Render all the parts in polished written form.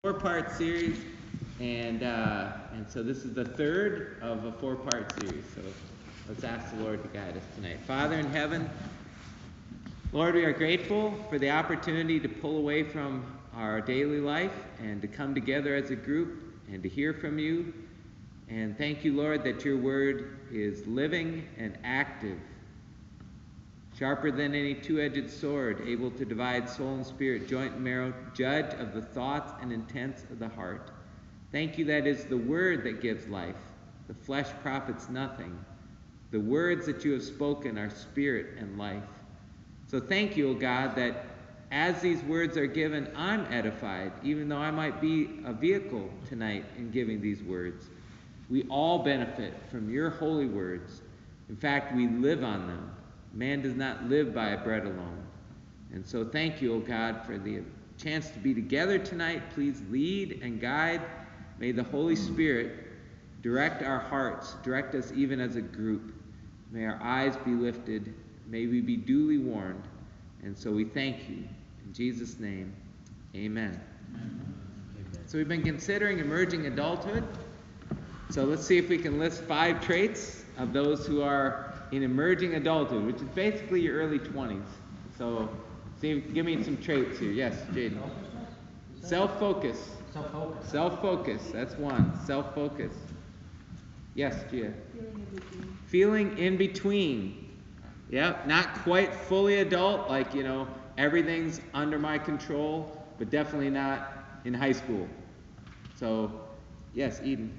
Four-part series, and so this is the third of a four-part series. So let's ask the Lord to guide us tonight. Father in heaven, Lord, we are grateful for the opportunity to pull away from our daily life and to come together as a group and to hear from you. And thank you, Lord, that your word is living and active, sharper than any two-edged sword, able to divide soul and spirit, joint and marrow, judge of the thoughts and intents of the heart. Thank you that is the word that gives life. The flesh profits nothing. The words that you have spoken are spirit and life. So thank you, O God, that as these words are given, I'm edified, even though I might be a vehicle tonight in giving these words. We all benefit from your holy words. In fact, we live on them. Man does not live by bread alone. And so thank you, O God, for the chance to be together tonight. Please lead and guide. May the Holy Spirit direct our hearts, direct us even as a group. May our eyes be lifted. May we be duly warned. And so we thank you. In Jesus' name, amen. Amen. So we've been considering emerging adulthood. So let's see if we can list 5 traits of those who are in emerging adulthood, which is basically your early 20s. So give me some traits here. Yes, Jaden. Self-focus. Self-focus. Self-focus. That's one. Self-focus. Yes, Gia. Feeling in between. Yep. Not quite fully adult, like, everything's under my control, but definitely not in high school. So, yes, Eden.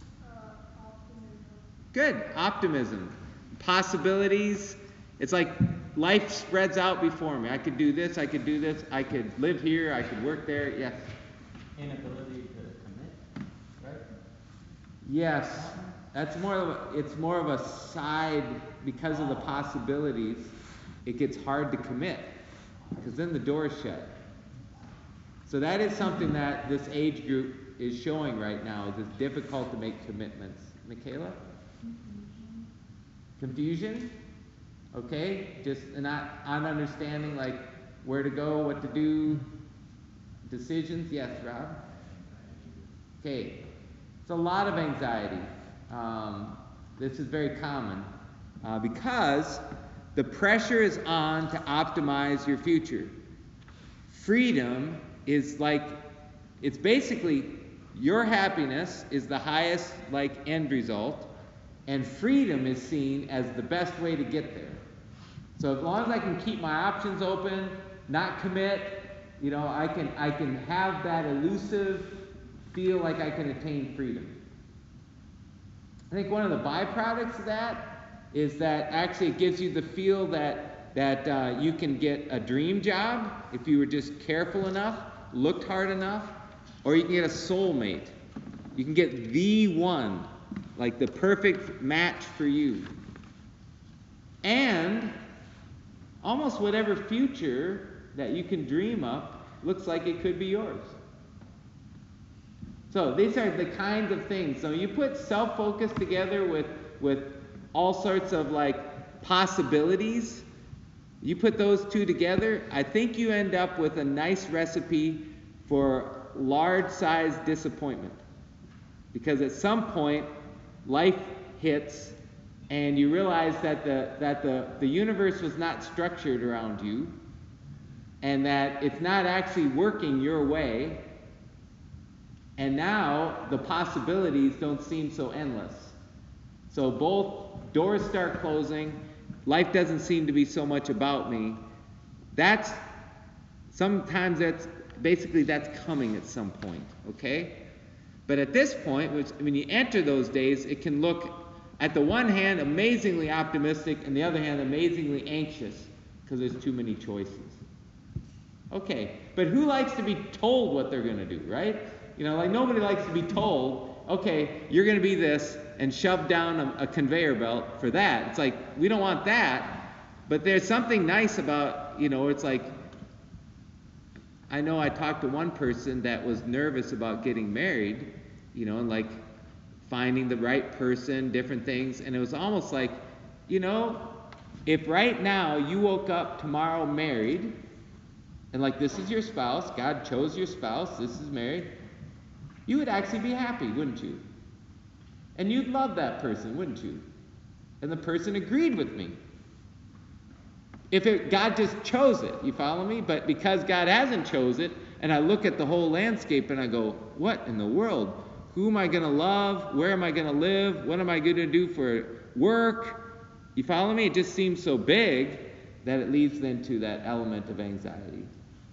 Good. Optimism. Possibilities. It's like life spreads out before me. I could do this, I could do this, I could live here, I could work there. Yes. Inability to commit, right? Yes. It's more of a side because of the possibilities. It gets hard to commit because then the door is shut. So that is something that this age group is showing right now. Is it's difficult to make commitments. Michaela? Confusion? Okay, just not understanding like where to go, what to do, decisions. Yes, Rob? Okay, it's a lot of anxiety. This is very common because the pressure is on to optimize your future. Freedom is it's basically your happiness is the highest end result, and freedom is seen as the best way to get there. So as long as I can keep my options open, not commit, I can have that elusive feel like I can attain freedom. I think one of the byproducts of that is that actually it gives you the feel that you can get a dream job if you were just careful enough, looked hard enough, or you can get a soulmate. You can get the one, like the perfect match for you. And almost whatever future that you can dream up looks like it could be yours. So these are the kinds of things. So you put self-focus together with all sorts of possibilities. You put those two together, I think you end up with a nice recipe for large-sized disappointment. Because at some point, life hits, and you realize that the universe was not structured around you, and that it's not actually working your way, and now the possibilities don't seem so endless. So both doors start closing, life doesn't seem to be so much about me. That's coming at some point, okay? But at this point, when you enter those days, it can look, at the one hand, amazingly optimistic, and the other hand, amazingly anxious, because there's too many choices. Okay, but who likes to be told what they're going to do, right? Nobody likes to be told, okay, you're going to be this, and shoved down a conveyor belt for that. It's like, we don't want that, but there's something nice about, it's like, I know I talked to one person that was nervous about getting married, and finding the right person, different things, and it was almost like, if right now you woke up tomorrow married, and this is your spouse, God chose your spouse, this is married, you would actually be happy, wouldn't you? And you'd love that person, wouldn't you? And the person agreed with me. God just chose it, you follow me? But because God hasn't chose it, and I look at the whole landscape and I go, what in the world? Who am I going to love? Where am I going to live? What am I going to do for work? You follow me? It just seems so big that it leads then to that element of anxiety.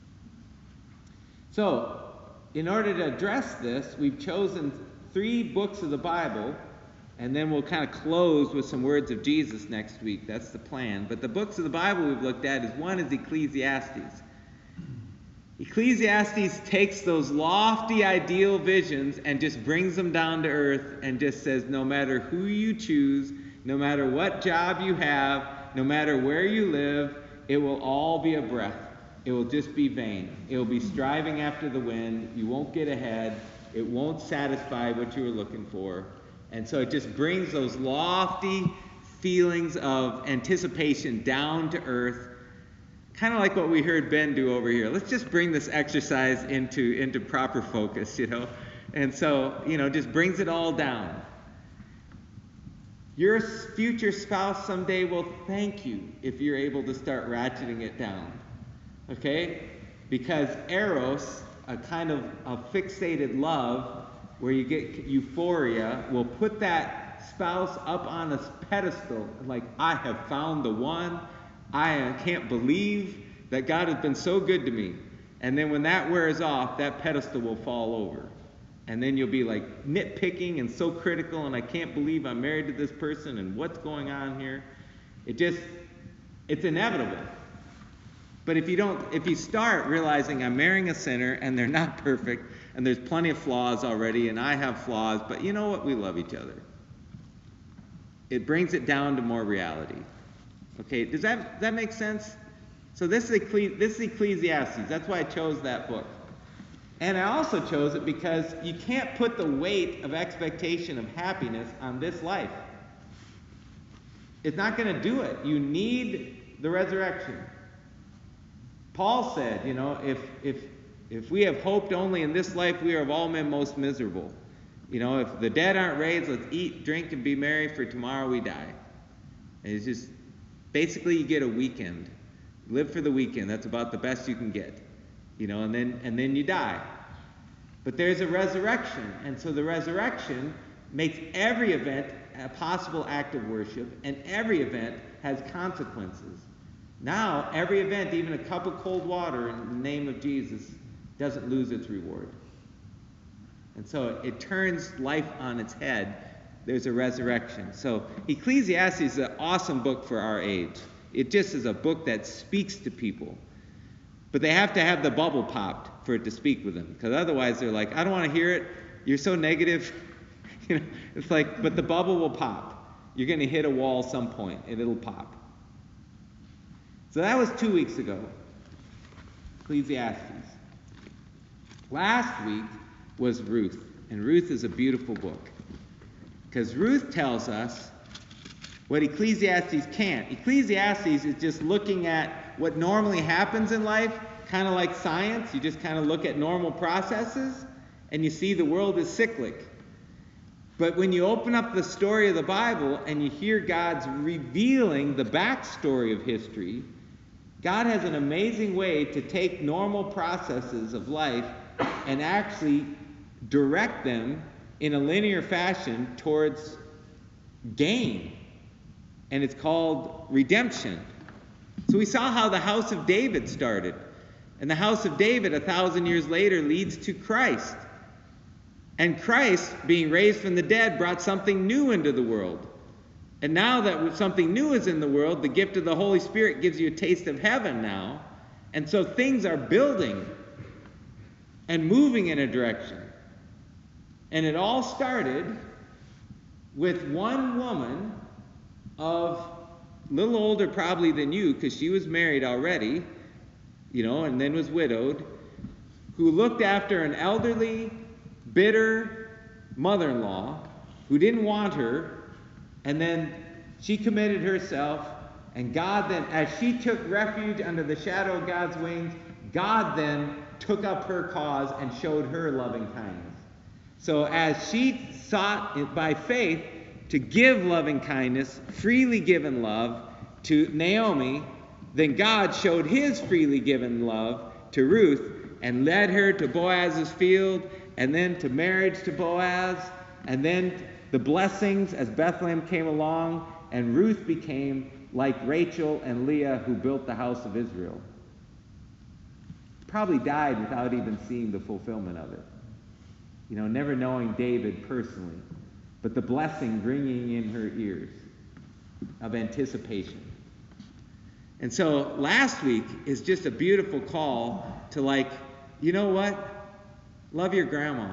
So, in order to address this, we've chosen 3 books of the Bible, and then we'll kind of close with some words of Jesus next week. That's the plan. But the books of the Bible we've looked at is one is Ecclesiastes. Ecclesiastes takes those lofty ideal visions and just brings them down to earth and just says, no matter who you choose, no matter what job you have, no matter where you live, it will all be a breath. It will just be vain. It will be striving after the wind. You won't get ahead. It won't satisfy what you were looking for. And so it just brings those lofty feelings of anticipation down to earth, kind of like what we heard Ben do over here. Let's just bring this exercise into proper focus, And so, just brings it all down. Your future spouse someday will thank you if you're able to start ratcheting it down. Okay? Because eros, a kind of a fixated love, where you get euphoria, will put that spouse up on a pedestal, like, I have found the one. I can't believe that God has been so good to me. And then when that wears off, that pedestal will fall over. And then you'll be like nitpicking and so critical, and I can't believe I'm married to this person, and what's going on here? It's inevitable. But if you start realizing I'm marrying a sinner, and they're not perfect, and there's plenty of flaws already, and I have flaws, but you know what? We love each other. It brings it down to more reality. Okay, does that make sense? So this is Ecclesiastes. That's why I chose that book. And I also chose it because you can't put the weight of expectation of happiness on this life. It's not going to do it. You need the resurrection. Paul said, if we have hoped only in this life, we are of all men most miserable. If the dead aren't raised, let's eat, drink, and be merry, for tomorrow we die. And it's just, basically you get a weekend. Live for the weekend. That's about the best you can get. And then you die. But there's a resurrection. And so the resurrection makes every event a possible act of worship, and every event has consequences. Now, every event, even a cup of cold water in the name of Jesus, doesn't lose its reward. And so it turns life on its head. There's a resurrection. So Ecclesiastes is an awesome book for our age. It just is a book that speaks to people. But they have to have the bubble popped for it to speak with them. Because otherwise they're like, I don't want to hear it. You're so negative. It's like, but the bubble will pop. You're going to hit a wall some point, and it'll pop. So that was 2 weeks ago. Ecclesiastes. Last week was Ruth. And Ruth is a beautiful book. Because Ruth tells us what Ecclesiastes can't. Ecclesiastes is just looking at what normally happens in life, kind of like science. You just kind of look at normal processes, and you see the world is cyclic. But when you open up the story of the Bible and you hear God's revealing the backstory of history, God has an amazing way to take normal processes of life and actually direct them in a linear fashion towards gain. And it's called redemption. So we saw how the house of David started. And the house of David, 1,000 years later, leads to Christ. And Christ, being raised from the dead, brought something new into the world. And now that something new is in the world, the gift of the Holy Spirit gives you a taste of heaven now. And so things are building and moving in a direction. And it all started with one woman of a little older probably than you, because she was married already, and then was widowed, who looked after an elderly, bitter mother-in-law who didn't want her, and then she committed herself, and God then, as she took refuge under the shadow of God's wings, God then took up her cause and showed her loving kindness. So as she sought by faith to give loving kindness, freely given love to Naomi, then God showed his freely given love to Ruth and led her to Boaz's field, and then to marriage to Boaz, and then the blessings as Bethlehem came along, and Ruth became like Rachel and Leah, who built the house of Israel. Probably died without even seeing the fulfillment of it. Never knowing David personally, but the blessing ringing in her ears of anticipation. And so last week is just a beautiful call to you know what? Love your grandma.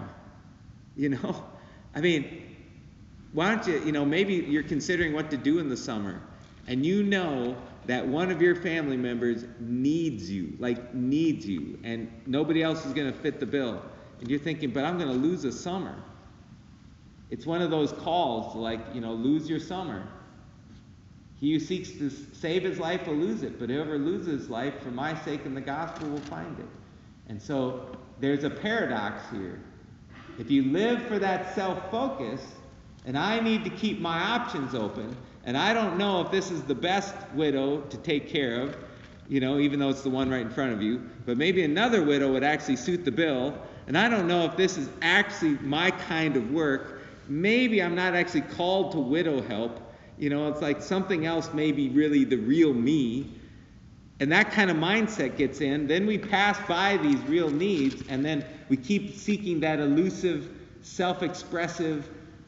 Why don't you, maybe you're considering what to do in the summer, and that one of your family members needs you, and nobody else is going to fit the bill. And you're thinking, but I'm going to lose a summer. It's one of those calls to lose your summer. He who seeks to save his life will lose it, but whoever loses his life for my sake and the gospel will find it. And so there's a paradox here. If you live for that self-focus, and I need to keep my options open, and I don't know if this is the best widow to take care of, even though it's the one right in front of you, but maybe another widow would actually suit the bill, and I don't know if this is actually my kind of work. Maybe I'm not actually called to widow help. It's like something else may be really the real me. And that kind of mindset gets in. Then we pass by these real needs, and then we keep seeking that elusive, self-expressive,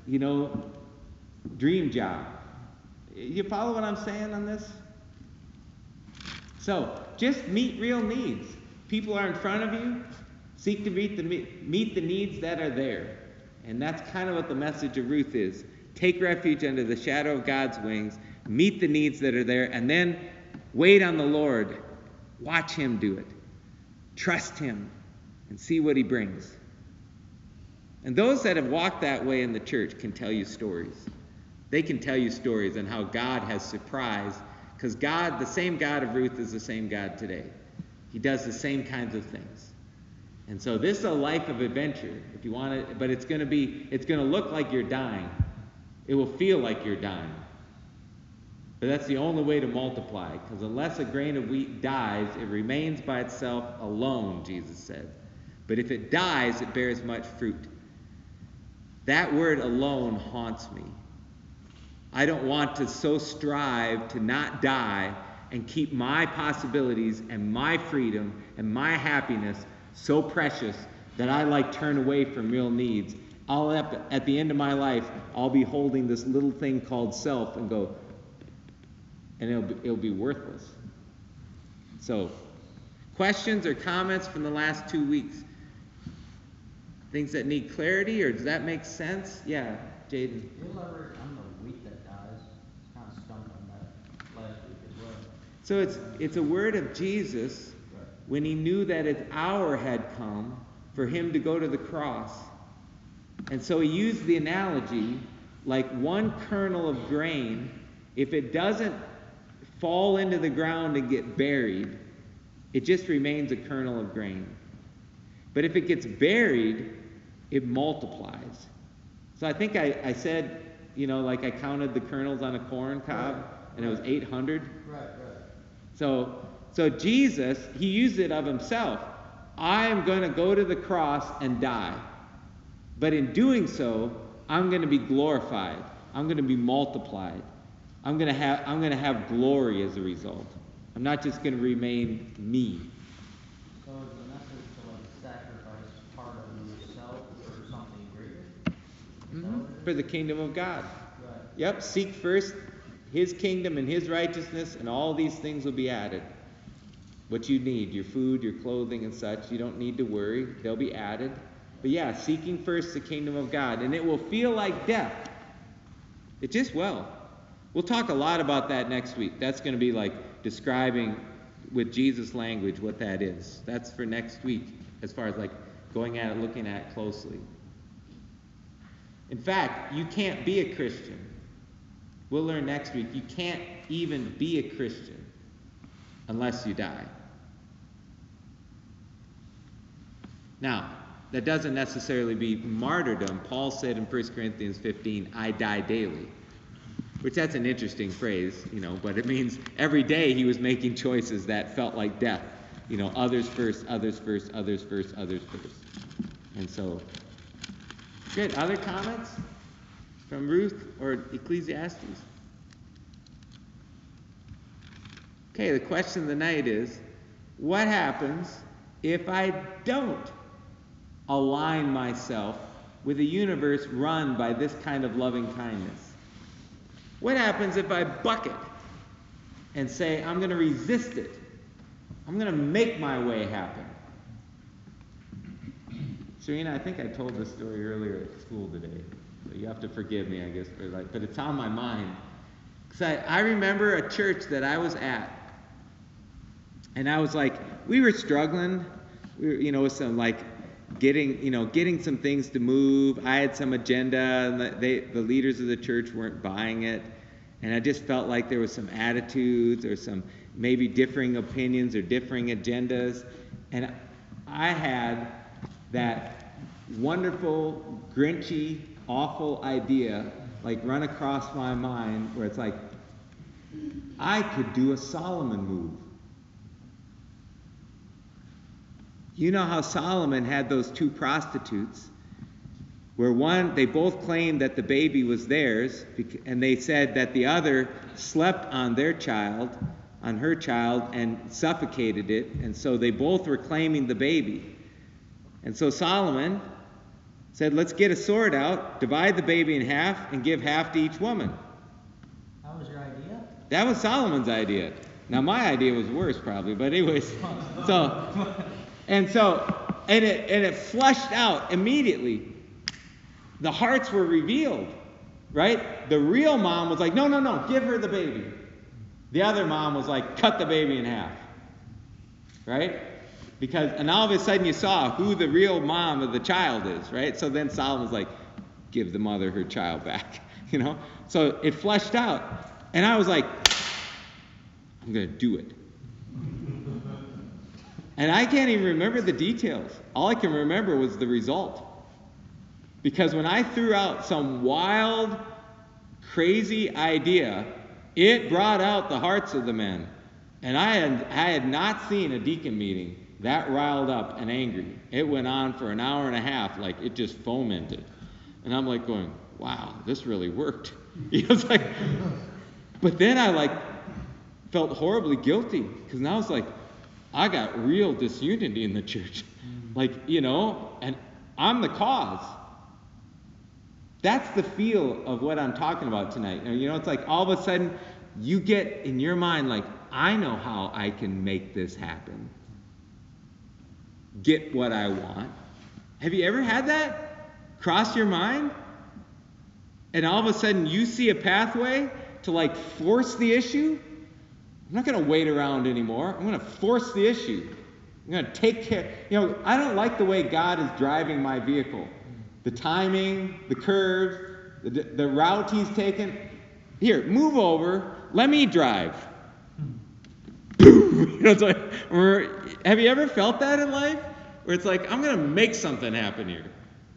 dream job. You follow what I'm saying on this? So, just meet real needs. People are in front of you. Seek to meet the needs that are there. And that's kind of what the message of Ruth is. Take refuge under the shadow of God's wings. Meet the needs that are there. And then wait on the Lord. Watch him do it. Trust him. And see what he brings. And those that have walked that way in the church can tell you stories. They can tell you stories on how God has surprised. Because God, the same God of Ruth, is the same God today. He does the same kinds of things. And so this is a life of adventure, if you want it, but it's going to look like you're dying. It will feel like you're dying. But that's the only way to multiply, because unless a grain of wheat dies, it remains by itself alone, Jesus said. But if it dies, it bears much fruit. That word alone haunts me. I don't want to so strive to not die and keep my possibilities and my freedom and my happiness so precious that I turn away from real needs. At the end of my life, I'll be holding this little thing called self and go, and it'll be worthless. So, questions or comments from the last 2 weeks? Things that need clarity, or does that make sense? Yeah, Jaden. I'm the wheat that dies. Kind of stumped on that last week as well. So it's a word of Jesus when he knew that its hour had come for him to go to the cross. And so he used the analogy like one kernel of grain, if it doesn't fall into the ground and get buried, it just remains a kernel of grain. But if it gets buried, it multiplies. So I think I said, I counted the kernels on a corn cob, and it was 800. Right. So Jesus, he used it of himself. I am going to go to the cross and die. But in doing so, I'm going to be glorified. I'm going to be multiplied. I'm going to have glory as a result. I'm not just going to remain me. So is the message to sacrifice part of yourself for something greater? For the kingdom of God. Right. Yep, seek first his kingdom and his righteousness, and all these things will be added. What you need, your food, your clothing and such, you don't need to worry. They'll be added. But yeah, seeking first the kingdom of God. And it will feel like death. It just will. We'll talk a lot about that next week. That's going to be describing with Jesus' language what that is. That's for next week, as far as going at it, looking at it closely. In fact, you can't be a Christian. We'll learn next week. You can't even be a Christian unless you die. Now, that doesn't necessarily be martyrdom. Paul said in 1 Corinthians 15, I die daily. Which that's an interesting phrase, but it means every day he was making choices that felt like death. Others first, others first, others first, others first. And so, good. Other comments from Ruth or Ecclesiastes? Okay, the question of the night is, what happens if I don't align myself with a universe run by this kind of loving kindness? What happens if I buck it and say, I'm going to resist it? I'm going to make my way happen. Serena, I think I told this story earlier at school today. So you have to forgive me, I guess, but it's on my mind. Because I remember a church that I was at, and I was like, we were struggling, with some getting some things to move. I had some agenda, and the leaders of the church weren't buying it. And I just felt like there was some attitudes or some maybe differing opinions or differing agendas. And I had that wonderful, grinchy, awful idea run across my mind where it's like, I could do a Solomon move. You know how Solomon had those two prostitutes where they both claimed that the baby was theirs, and they said that the other slept on her child, and suffocated it, and so they both were claiming the baby. And so Solomon said, let's get a sword out, divide the baby in half, and give half to each woman. That was your idea? That was Solomon's idea. Now my idea was worse probably, but anyways, and it flushed out immediately. The hearts were revealed, right? The real mom was like, no, give her the baby. The other mom was like, cut the baby in half, right? And all of a sudden you saw who the real mom of the child is, right? So then Solomon's like, give the mother her child back, So it flushed out. And I was like, I'm going to do it. And I can't even remember the details. All I can remember was the result. Because when I threw out some wild, crazy idea, it brought out the hearts of the men. And I had not seen a deacon meeting that riled up and angry. It went on for an hour and a half, like it just fomented. And I'm like going, wow, this really worked. But then I felt horribly guilty, because now it's like, I got real disunity in the church. And I'm the cause. That's the feel of what I'm talking about tonight. It's like all of a sudden you get in your mind I know how I can make this happen. Get what I want. Have you ever had that cross your mind? And all of a sudden you see a pathway to force the issue? I'm not going to wait around anymore. I'm going to force the issue. I'm going to take care. I don't like the way God is driving my vehicle. The timing, the curves, the route he's taken. Here, move over. Let me drive. It's like, have you ever felt that in life? Where it's like, I'm going to make something happen here.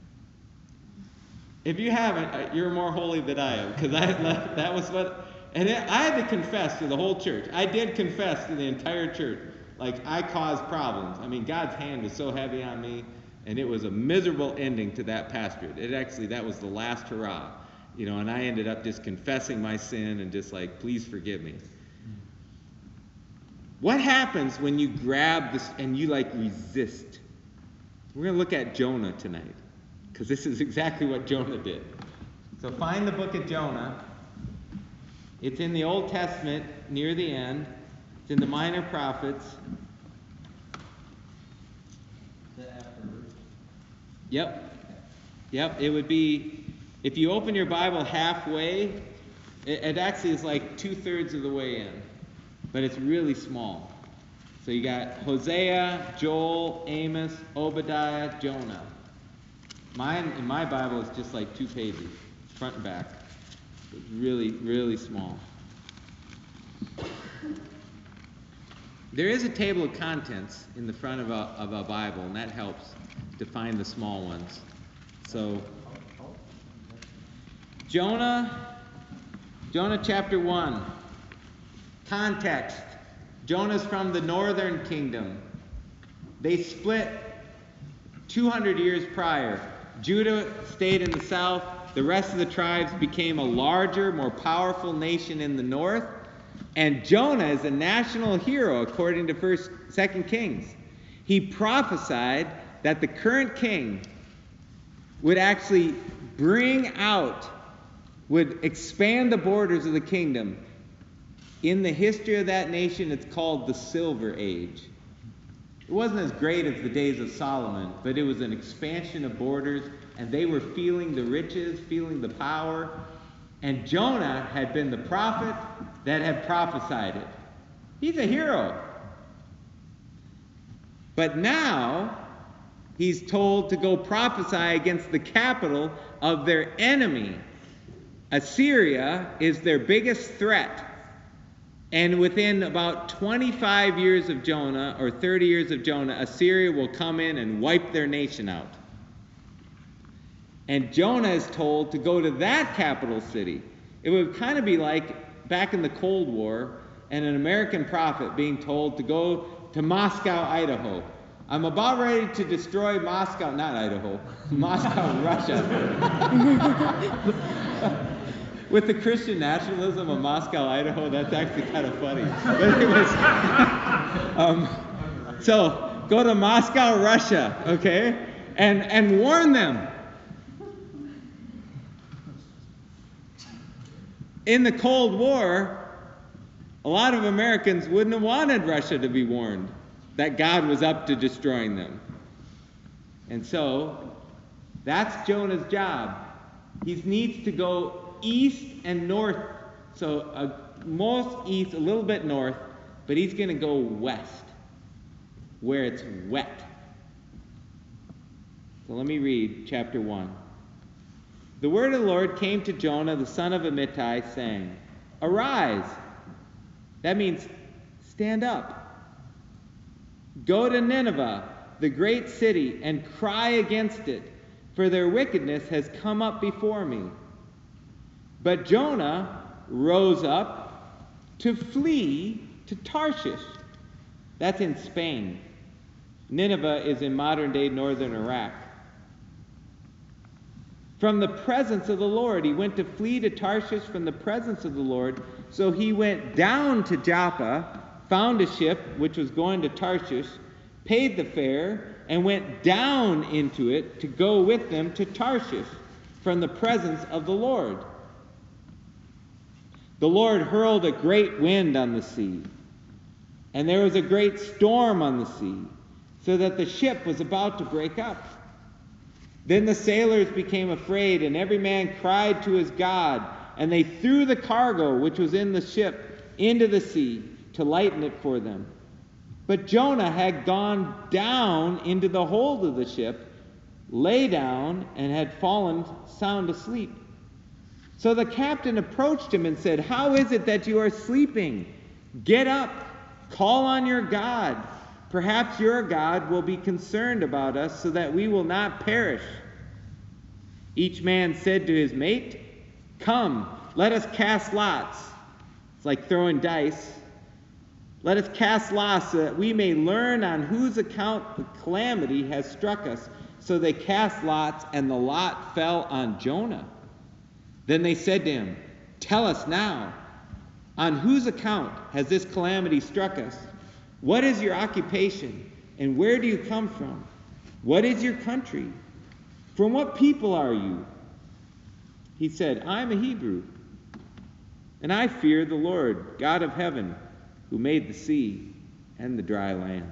If you haven't, you're more holy than I am. Because that was what... And I had to confess to the whole church. I did confess to the entire church. I caused problems. God's hand was so heavy on me. And it was a miserable ending to that pastorate. That was the last hurrah. And I ended up just confessing my sin and just please forgive me. What happens when you grab this and you resist? We're going to look at Jonah tonight, because this is exactly what Jonah did. So find the book of Jonah. It's in the Old Testament near the end. It's in the Minor Prophets. Yep. It would be, if you open your Bible halfway, it actually is 2/3 of the way in. But it's really small. So you got Hosea, Joel, Amos, Obadiah, Jonah. Mine, in my Bible, is just 2 pages, front and back. It's really, really small. There is a table of contents in the front of a Bible, and that helps. to find the small ones. So, Jonah chapter 1. Context. Jonah's from the northern kingdom. They split 200 years prior. Judah stayed in the south. The rest of the tribes became a larger, more powerful nation in the north. And Jonah is a national hero according to 2 Kings. He prophesied that the current king would actually would expand the borders of the kingdom. In the history of that nation, it's called the Silver Age. It wasn't as great as the days of Solomon, but it was an expansion of borders, and they were feeling the riches, feeling the power. And Jonah had been the prophet that had prophesied it. He's a hero. But now, he's told to go prophesy against the capital of their enemy. Assyria is their biggest threat. And within about 25 years of Jonah, or 30 years of Jonah, Assyria will come in and wipe their nation out. And Jonah is told to go to that capital city. It would kind of be like back in the Cold War, and an American prophet being told to go to Moscow, Idaho. I'm about ready to destroy Moscow, not Idaho, Moscow, Russia. With the Christian nationalism of Moscow, Idaho, that's actually kind of funny. But anyways, so go to Moscow, Russia, okay, and warn them. In the Cold War, a lot of Americans wouldn't have wanted Russia to be warned that God was up to destroying them. And so, that's Jonah's job. He needs to go east and north, so most east, a little bit north, but he's going to go west, where it's wet. So let me read chapter 1. The word of the Lord came to Jonah, the son of Amittai, saying, Arise. That means stand up. Go to Nineveh, the great city, and cry against it, for their wickedness has come up before me. But Jonah rose up to flee to Tarshish. That's in Spain. Nineveh is in modern-day northern Iraq. From the presence of the Lord, he went to flee to Tarshish from the presence of the Lord. So he went down to Joppa, found a ship which was going to Tarshish, paid the fare, and went down into it to go with them to Tarshish from the presence of the Lord. The Lord hurled a great wind on the sea, and there was a great storm on the sea, so that the ship was about to break up. Then the sailors became afraid, and every man cried to his God, and they threw the cargo which was in the ship into the sea to lighten it for them. But Jonah had gone down into the hold of the ship, lay down, and had fallen sound asleep. So the captain approached him and said, How is it that you are sleeping? Get up, call on your God. Perhaps your God will be concerned about us so that we will not perish. Each man said to his mate, Come, let us cast lots. It's like throwing dice. Let us cast lots so that we may learn on whose account the calamity has struck us. So they cast lots, and the lot fell on Jonah. Then they said to him, Tell us now, on whose account has this calamity struck us? What is your occupation, and where do you come from? What is your country? From what people are you? He said, I am a Hebrew, and I fear the Lord, God of heaven, who made the sea and the dry land.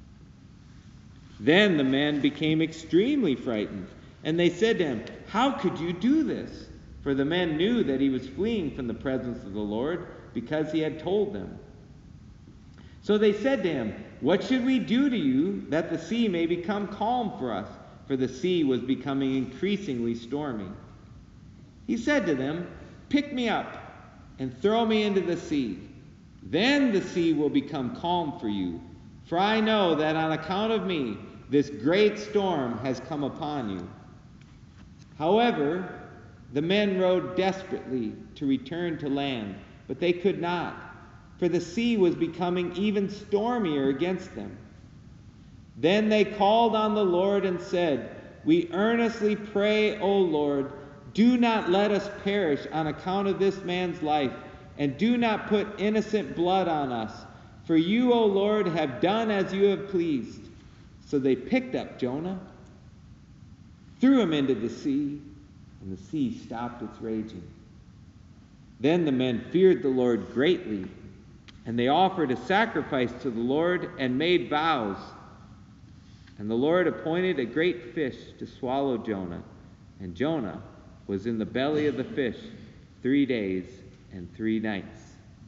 Then the men became extremely frightened, and they said to him, How could you do this? For the men knew that he was fleeing from the presence of the Lord, because he had told them. So they said to him, What should we do to you that the sea may become calm for us? For the sea was becoming increasingly stormy. He said to them, Pick me up and throw me into the sea. Then the sea will become calm for you. For I know that on account of me, this great storm has come upon you." However, the men rowed desperately to return to land, but they could not, for the sea was becoming even stormier against them. Then they called on the Lord and said, "We earnestly pray, O Lord, do not let us perish on account of this man's life, and do not put innocent blood on us. For you, O Lord, have done as you have pleased." So they picked up Jonah, threw him into the sea, and the sea stopped its raging. Then the men feared the Lord greatly, and they offered a sacrifice to the Lord and made vows. And the Lord appointed a great fish to swallow Jonah, and Jonah was in the belly of the fish 3 days and 3 nights.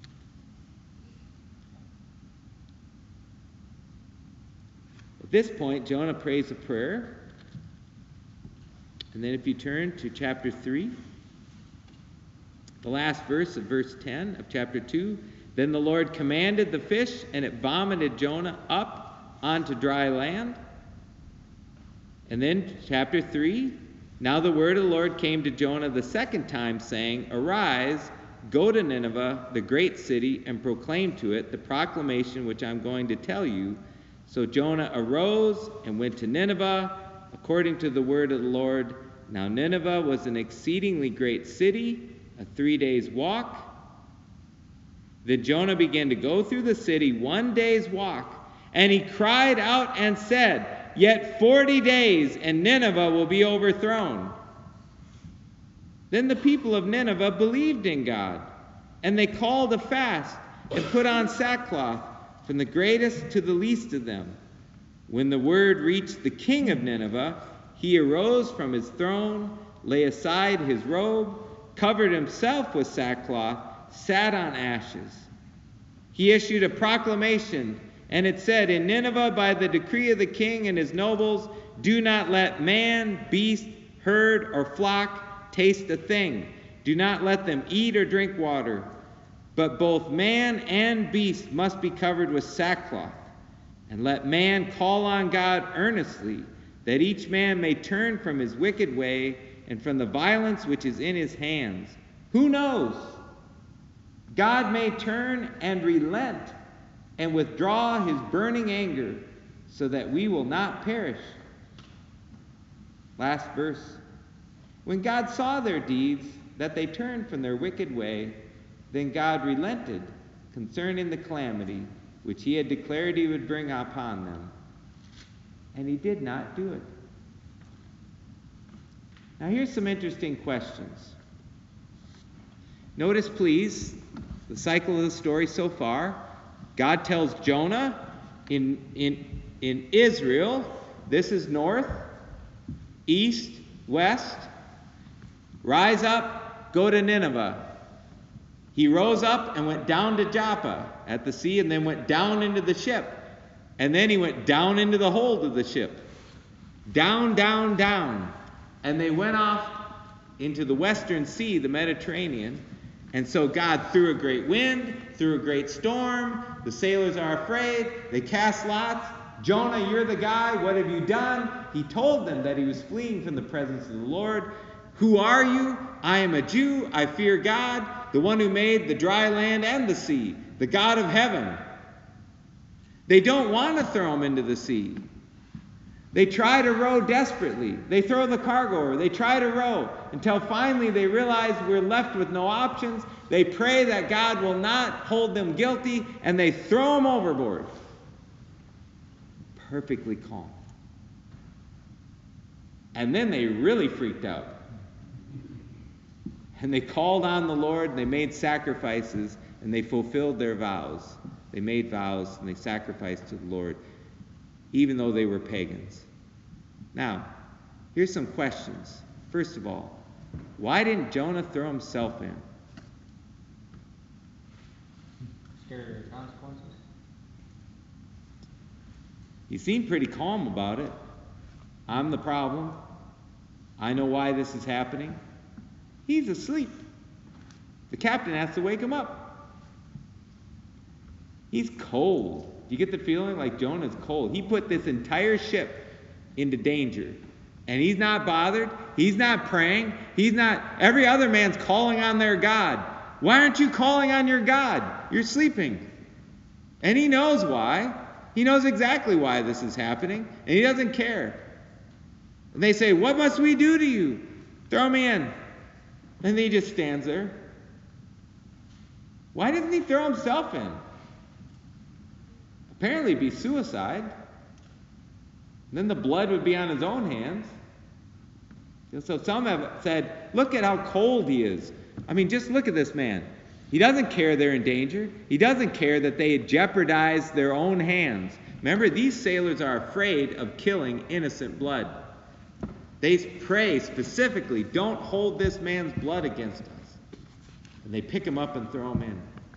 At this point, Jonah prays a prayer. And then if you turn to chapter 3, the last verse of verse 10 of chapter 2, "Then the Lord commanded the fish, and it vomited Jonah up onto dry land." And then chapter 3, "Now the word of the Lord came to Jonah the second time, saying, Arise, go to Nineveh, the great city, and proclaim to it the proclamation which I'm going to tell you." So Jonah arose and went to Nineveh, according to the word of the Lord. Now Nineveh was an exceedingly great city, a 3 days' walk. Then Jonah began to go through the city 1 day's walk, and he cried out and said, "Yet 40 days, and Nineveh will be overthrown." Then the people of Nineveh believed in God, and they called a fast and put on sackcloth, from the greatest to the least of them. When the word reached the king of Nineveh, he arose from his throne, laid aside his robe, covered himself with sackcloth, sat on ashes. He issued a proclamation, and it said, "In Nineveh, by the decree of the king and his nobles, do not let man, beast, herd, or flock taste a thing. Do not let them eat or drink water. But both man and beast must be covered with sackcloth. And let man call on God earnestly, that each man may turn from his wicked way and from the violence which is in his hands." Who knows? God may turn and relent and withdraw his burning anger, so that we will not perish. Last verse. "When God saw their deeds, that they turned from their wicked way, then God relented concerning the calamity which he had declared he would bring upon them. And he did not do it." Now here's some interesting questions. Notice, please, the cycle of the story so far. God tells Jonah in Israel, this is north, east, west, rise up, go to Nineveh. He rose up and went down to Joppa at the sea, and then went down into the ship. And then he went down into the hold of the ship. Down, down, down. And they went off into the western sea, the Mediterranean. And so God threw a great wind, threw a great storm. The sailors are afraid. They cast lots. "Jonah, you're the guy. What have you done?" He told them that he was fleeing from the presence of the Lord. "Who are you?" "I am a Jew. I fear God, the one who made the dry land and the sea, the God of heaven." They don't want to throw him into the sea. They try to row desperately. They throw the cargo over. They try to row until finally they realize we're left with no options. They pray that God will not hold them guilty, and they throw him overboard. Perfectly calm. And then they really freaked out. And they called on the Lord, and they made sacrifices, and they fulfilled their vows. They made vows, and they sacrificed to the Lord, even though they were pagans. Now, here's some questions. First of all, why didn't Jonah throw himself in? Scared of the consequences? He seemed pretty calm about it. I'm the problem. I know why this is happening. He's asleep. The captain has to wake him up. He's cold. You get the feeling like Jonah's cold. He put this entire ship into danger. And he's not bothered. He's not praying. Every other man's calling on their God. Why aren't you calling on your God? You're sleeping. And he knows why. He knows exactly why this is happening. And he doesn't care. And they say, what must we do to you? Throw me in. And he just stands there. Why doesn't he throw himself in? Apparently it'd be suicide. Then the blood would be on his own hands. So some have said, look at how cold he is. I mean, just look at this man. He doesn't care they're in danger. He doesn't care that they jeopardize their own hands. Remember, these sailors are afraid of killing innocent blood. They pray specifically, don't hold this man's blood against us. And they pick him up and throw him in.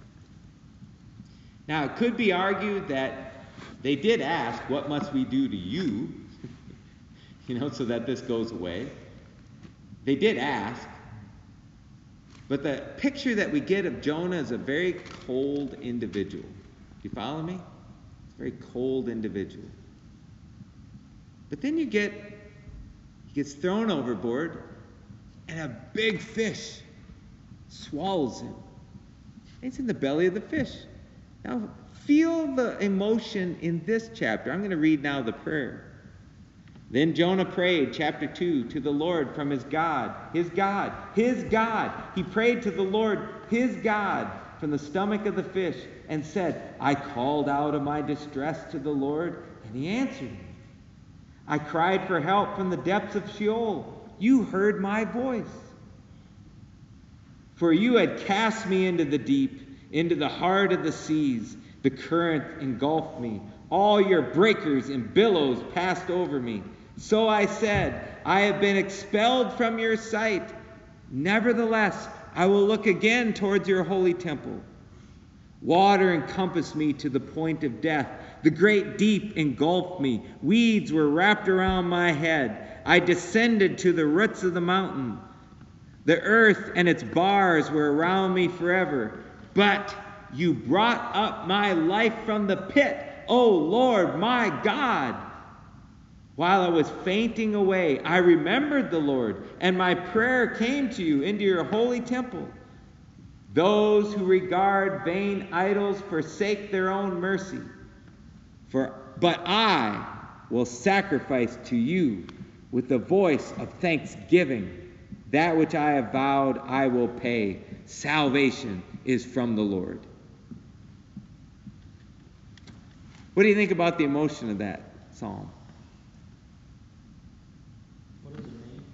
Now, it could be argued that they did ask, what must we do to you? So that this goes away. They did ask. But the picture that we get of Jonah is a very cold individual. Do you follow me? It's a very cold individual. But then he gets thrown overboard, and a big fish swallows him. It's in the belly of the fish. Now, feel the emotion in this chapter. I'm going to read now the prayer. Then Jonah prayed, chapter 2, to the Lord from his God. His God. His God. He prayed to the Lord, his God, from the stomach of the fish, and said, I called out of my distress to the Lord, and he answered me. I cried for help from the depths of Sheol. You heard my voice. For you had cast me into the deep, into the heart of the seas. The current engulfed me. All your breakers and billows passed over me. So I said, I have been expelled from your sight. Nevertheless, I will look again towards your holy temple. Water encompassed me to the point of death. The great deep engulfed me. Weeds were wrapped around my head. I descended to the roots of the mountain. The earth and its bars were around me forever. But you brought up my life from the pit, O Lord, my God. While I was fainting away, I remembered the Lord, and my prayer came to you into your holy temple. Those who regard vain idols forsake their own mercy. But I will sacrifice to you with the voice of thanksgiving. That which I have vowed I will pay. Salvation is from the Lord. What do you think about the emotion of that psalm? What does it mean?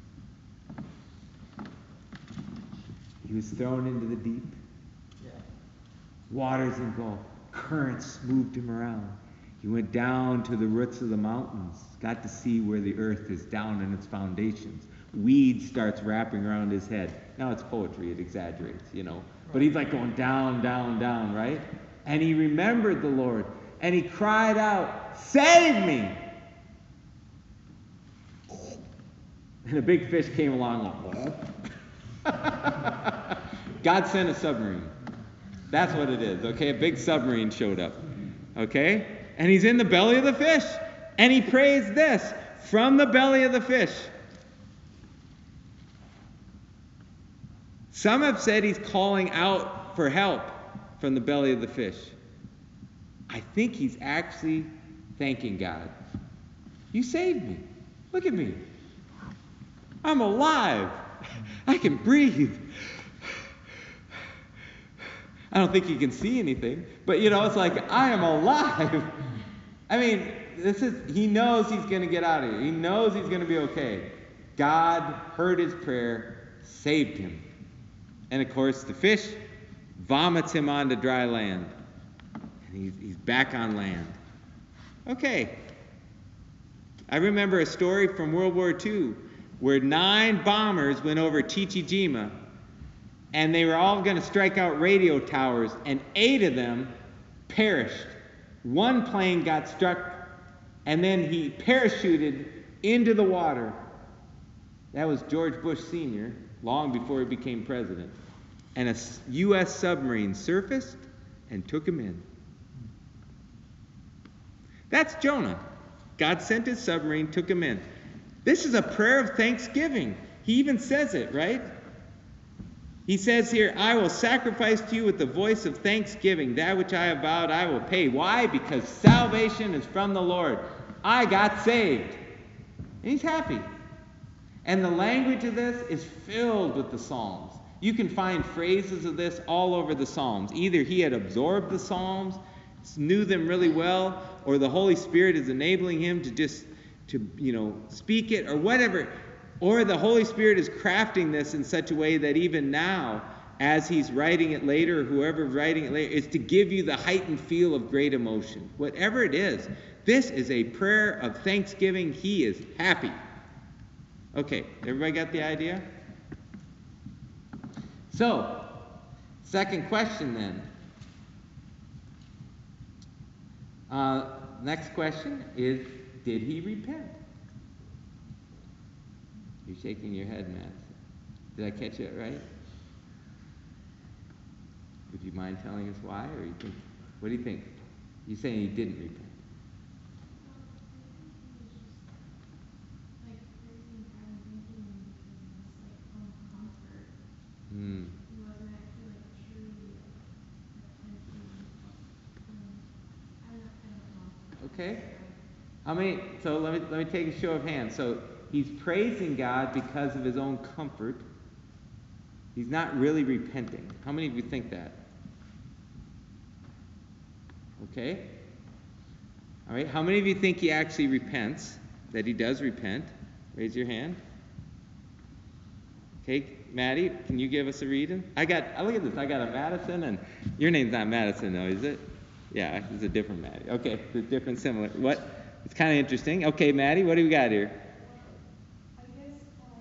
He was thrown into the deep. Yeah. Waters engulfed. Currents moved him around. He went down to the roots of the mountains. Got to see where the earth is down in its foundations. Weed starts wrapping around his head. Now it's poetry. It exaggerates, But he's like going down, down, down, right? And he remembered the Lord. And he cried out, save me! And a big fish came along. God sent a submarine. That's what it is, okay? A big submarine showed up, okay? And he's in the belly of the fish. And he prays this, from the belly of the fish. Some have said he's calling out for help from the belly of the fish. I think he's actually thanking God. You saved me. Look at me. I'm alive. I can breathe. I don't think he can see anything, but it's like, I am alive. I mean, he knows he's going to get out of here. He knows he's going to be okay. God heard his prayer, saved him. And of course, the fish vomits him onto dry land. And he's back on land. Okay. I remember a story from World War II where 9 bombers went over Chichijima, and they were all going to strike out radio towers, and 8 of them perished. One plane got struck, and then he parachuted into the water. That was George Bush Sr., long before he became president. And a U.S. submarine surfaced and took him in. That's Jonah. God sent his submarine, took him in. This is a prayer of thanksgiving. He even says it, right? He says here, I will sacrifice to you with the voice of thanksgiving. That which I have vowed I will pay. Why? Because salvation is from the Lord. I got saved. And he's happy. And the language of this is filled with the Psalms. You can find phrases of this all over the Psalms. Either he had absorbed the Psalms, knew them really well, or the Holy Spirit is enabling him to speak it, or whatever. Or the Holy Spirit is crafting this in such a way that even now, as he's writing it later, or whoever's writing it later, is to give you the heightened feel of great emotion. Whatever it is, this is a prayer of thanksgiving. He is happy. Okay, everybody got the idea? So, second question then. Next question is, did he repent? You're shaking your head, Matt. Did I catch it right? Would you mind telling us why, or you think? What do you think? You saying he didn't repent? Hmm. He wasn't actually truly repenting. Okay. How many? So let me take a show of hands. So he's praising God because of his own comfort. He's not really repenting. How many of you think that? Okay. All right. How many of you think he actually repents? That he does repent? Raise your hand. Okay, Maddie, can you give us a reading? Look at this. I got a Madison, and your name's not Madison, though, is it? Yeah, it's a different Maddie. Okay, it's a different, similar. What? It's kind of interesting. Okay, Maddie, what do we got here? I guess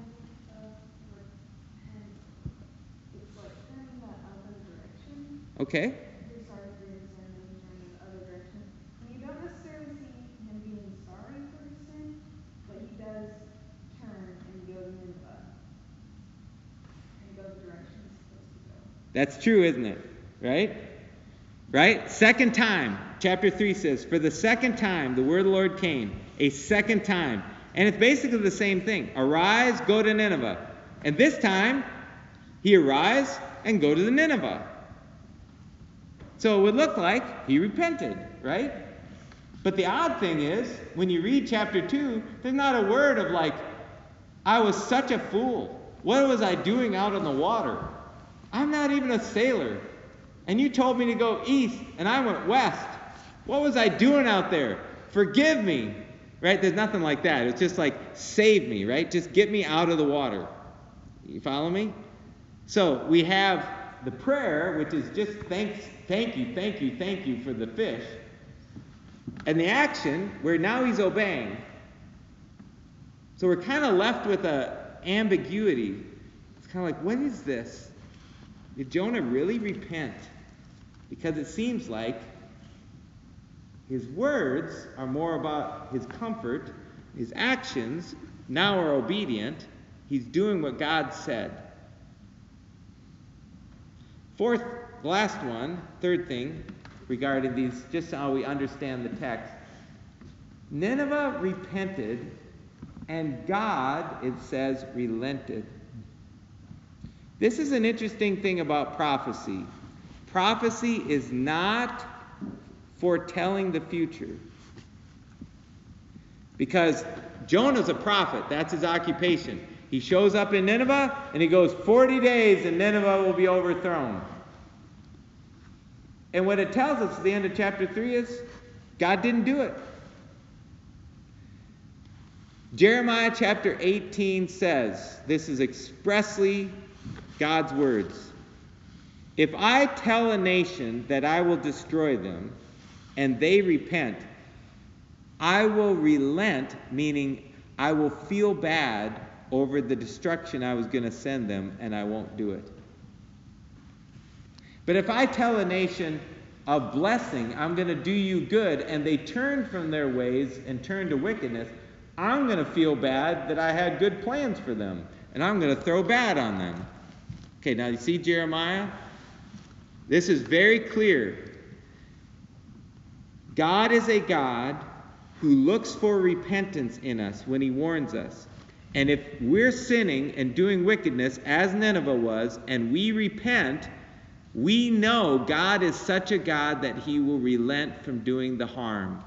repent, it's like turning that other direction. Okay. You're sorry for your sin and turning the other direction. And you don't necessarily see him being sorry for his sin, but he does turn and go to Nineveh. And go the direction he's supposed to go. That's true, isn't it? Right? Right? Second time. Chapter 3 says, for the second time, the word of the Lord came. A second time. And it's basically the same thing. Arise, go to Nineveh. And this time, he arise and go to the Nineveh. So it would look like he repented, right? But the odd thing is, when you read chapter 2, there's not a word of like, I was such a fool. What was I doing out on the water? I'm not even a sailor. And you told me to go east, and I went west. What was I doing out there? Forgive me. Right? There's nothing like that. It's just like, save me, right? Just get me out of the water. You follow me? So we have the prayer, which is just thank you for the fish. And the action, where now he's obeying. So we're kind of left with an ambiguity. It's kind of like, what is this? Did Jonah really repent? Because it seems like his words are more about his comfort. His actions now are obedient. He's doing what God said. Fourth, last one, third thing regarding these, just how we understand the text. Nineveh repented, and God, it says, relented. This is an interesting thing about prophecy. Prophecy is not foretelling the future. Because Jonah's a prophet. That's his occupation. He shows up in Nineveh, and he goes 40 days, and Nineveh will be overthrown. And what it tells us at the end of chapter 3 is, God didn't do it. Jeremiah chapter 18 says, this is expressly God's words. If I tell a nation that I will destroy them, and they repent, I will relent, meaning I will feel bad over the destruction I was going to send them, and I won't do it. But if I tell a nation of blessing, I'm going to do you good, and they turn from their ways and turn to wickedness, I'm going to feel bad that I had good plans for them, and I'm going to throw bad on them. Okay, now you see Jeremiah? This is very clear. God is a God who looks for repentance in us when he warns us. And if we're sinning and doing wickedness, as Nineveh was, and we repent, we know God is such a God that he will relent from doing the harm.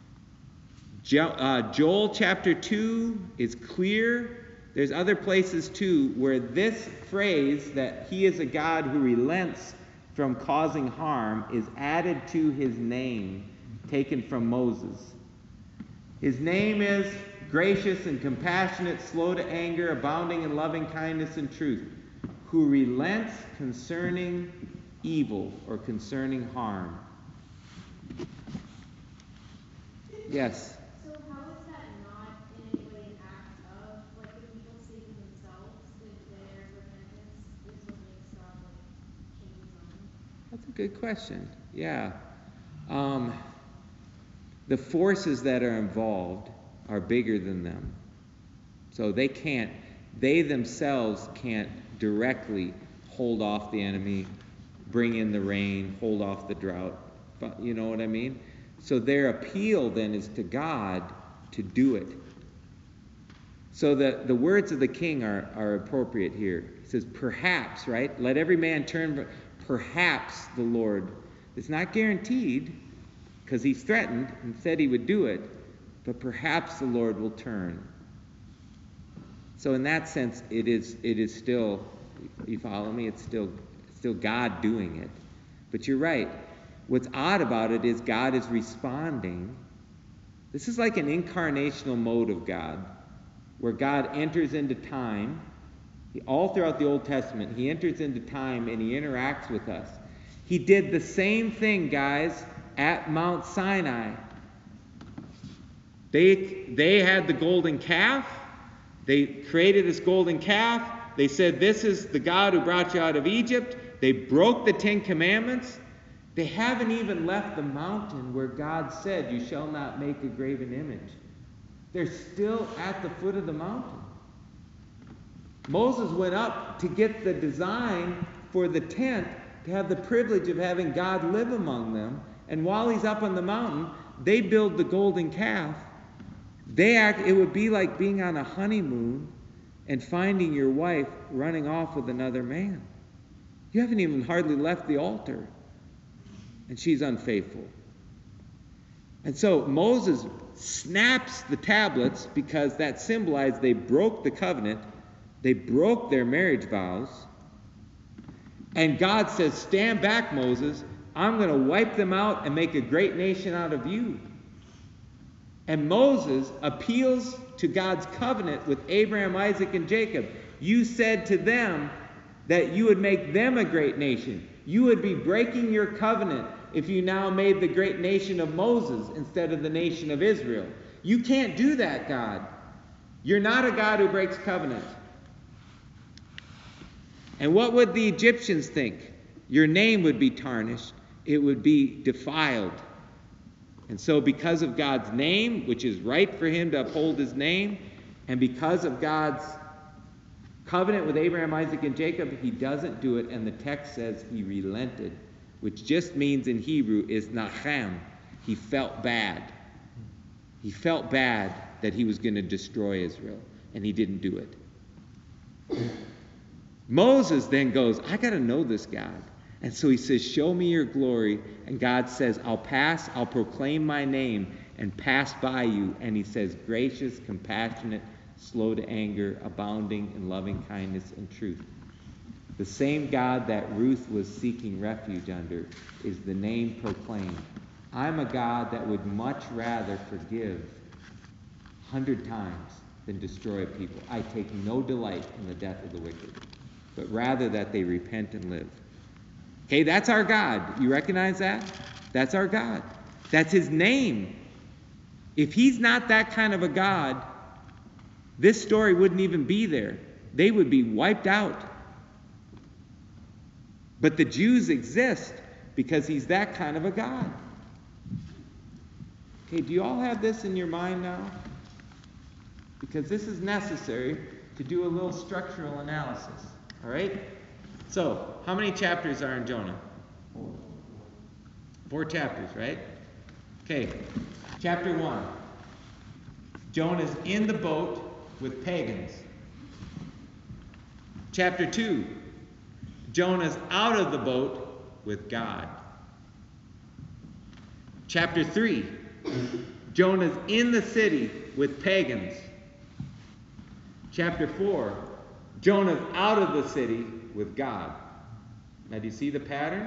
Joel chapter 2 is clear. There's other places too where this phrase that he is a God who relents from causing harm is added to his name, taken from Moses. His name is gracious and compassionate, slow to anger, abounding in loving kindness and truth, who relents concerning evil or concerning harm. Yes? So how is that not in any way an act of, like, the people saving themselves, if their repentance is what makes God, like, change his mind? That's a good question. Yeah. The forces that are involved are bigger than them. So they themselves can't directly hold off the enemy, bring in the rain, hold off the drought. You know what I mean? So their appeal then is to God to do it. So the words of the king are appropriate here. He says, perhaps, right? Let every man turn, perhaps the Lord. It's not guaranteed, because he's threatened and said he would do it, but perhaps the Lord will turn. So in that sense, it is still, you follow me? It's still God doing it. But you're right. What's odd about it is God is responding. This is like an incarnational mode of God, where God enters into time. All throughout the Old Testament, he enters into time and he interacts with us. He did the same thing, guys, at Mount Sinai. They had the golden calf. They created this golden calf. They said, this is the God who brought you out of Egypt. They broke the 10 Commandments. They haven't even left the mountain where God said, you shall not make a graven image. They're still at the foot of the mountain. Moses went up to get the design for the tent, to have the privilege of having God live among them. And while he's up on the mountain, they build the golden calf. It would be like being on a honeymoon and finding your wife running off with another man. You haven't even hardly left the altar, and she's unfaithful. And so Moses snaps the tablets because that symbolized they broke the covenant, they broke their marriage vows, and God says, stand back, Moses. I'm going to wipe them out and make a great nation out of you. And Moses appeals to God's covenant with Abraham, Isaac, and Jacob. You said to them that you would make them a great nation. You would be breaking your covenant if you now made the great nation of Moses instead of the nation of Israel. You can't do that, God. You're not a God who breaks covenant. And what would the Egyptians think? Your name would be tarnished. It would be defiled. And so because of God's name, which is right for him to uphold his name, and because of God's covenant with Abraham, Isaac, and Jacob, he doesn't do it, and the text says he relented, which just means in Hebrew is nacham. He felt bad. He felt bad that he was going to destroy Israel, and he didn't do it. Moses then goes, I got to know this God. And so he says, show me your glory. And God says, I'll proclaim my name and pass by you. And he says, gracious, compassionate, slow to anger, abounding in loving kindness and truth. The same God that Ruth was seeking refuge under is the name proclaimed. I'm a God that would much rather forgive 100 times than destroy a people. I take no delight in the death of the wicked, but rather that they repent and live. Okay, that's our God. You recognize that? That's our God. That's his name. If he's not that kind of a God, this story wouldn't even be there. They would be wiped out. But the Jews exist because he's that kind of a God. Okay, do you all have this in your mind now? Because this is necessary to do a little structural analysis. All right? So, how many chapters are in Jonah? 4 chapters, right? Okay, chapter 1. Jonah's in the boat with pagans. Chapter 2, Jonah's out of the boat with God. Chapter 3, Jonah's in the city with pagans. Chapter 4, Jonah's out of the city with God. Now, do you see the pattern?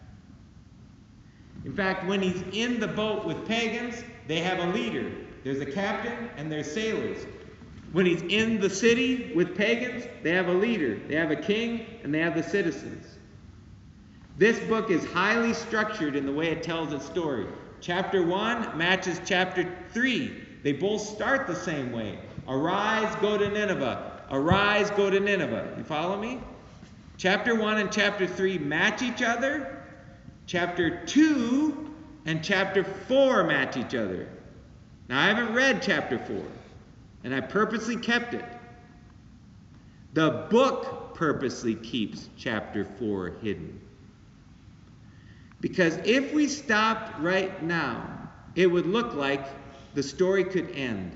In fact, when he's in the boat with pagans, they have a leader. There's a captain and there's sailors. When he's in the city with pagans, they have a leader. They have a king and they have the citizens. This book is highly structured in the way it tells its story. Chapter 1 matches chapter 3. They both start the same way. Arise, go to Nineveh. Arise, go to Nineveh. You follow me? Chapter 1 and chapter 3 match each other. Chapter 2 and chapter 4 match each other. Now, I haven't read chapter 4, and I purposely kept it. The book purposely keeps chapter 4 hidden. Because if we stopped right now, it would look like the story could end.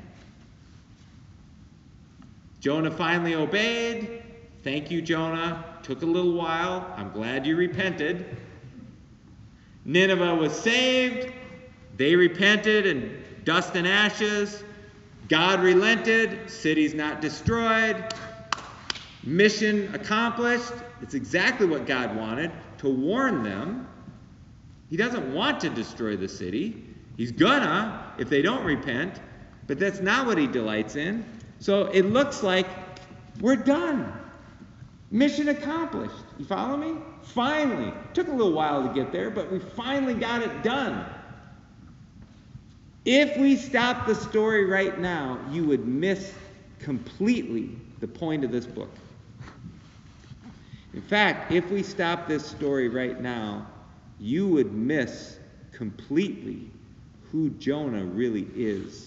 Jonah finally obeyed. Thank you, Jonah. Took a little while. I'm glad you repented. Nineveh was saved. They repented and dust and ashes. God relented. City's not destroyed. Mission accomplished. It's exactly what God wanted, to warn them. He doesn't want to destroy the city. He's gonna if they don't repent, but that's not what he delights in. So it looks like we're done. Mission accomplished. You follow me? Finally. Took a little while to get there, but we finally got it done. If we stop the story right now, you would miss completely the point of this book. In fact, if we stop this story right now, you would miss completely who Jonah really is.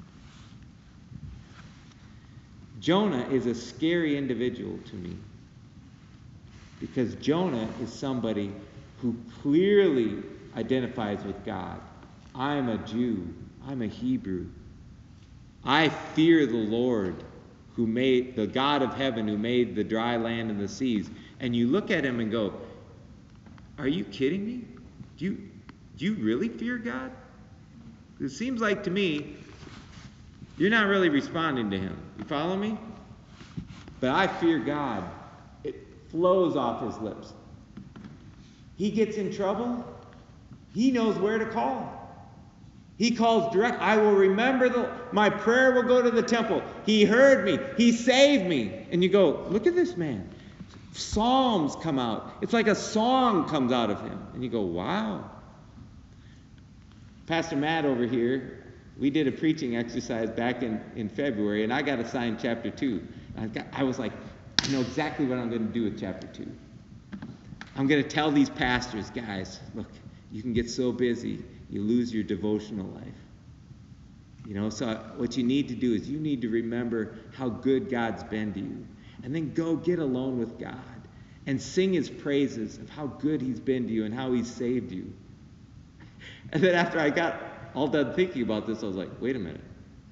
Jonah is a scary individual to me, because Jonah is somebody who clearly identifies with God. I'm a Jew. I'm a Hebrew. I fear the Lord, who made the God of heaven, who made the dry land and the seas. And you look at him and go, are you kidding me? Do you really fear God? It seems like to me you're not really responding to him. You follow me? But I fear God. It flows off his lips. He gets in trouble. He knows where to call. He calls direct. I will remember my prayer will go to the temple. He heard me. He saved me. And you go, look at this man. Psalms come out. It's like a song comes out of him. And you go, wow. Pastor Matt over here, we did a preaching exercise back in February, and I got assigned chapter 2. I was like, I know exactly what I'm going to do with chapter 2. I'm going to tell these pastors, guys, look, you can get so busy, you lose your devotional life. So what you need to do is you need to remember how good God's been to you. And then go get alone with God and sing his praises of how good he's been to you and how he's saved you. And then after I got all done thinking about this, I was like, wait a minute.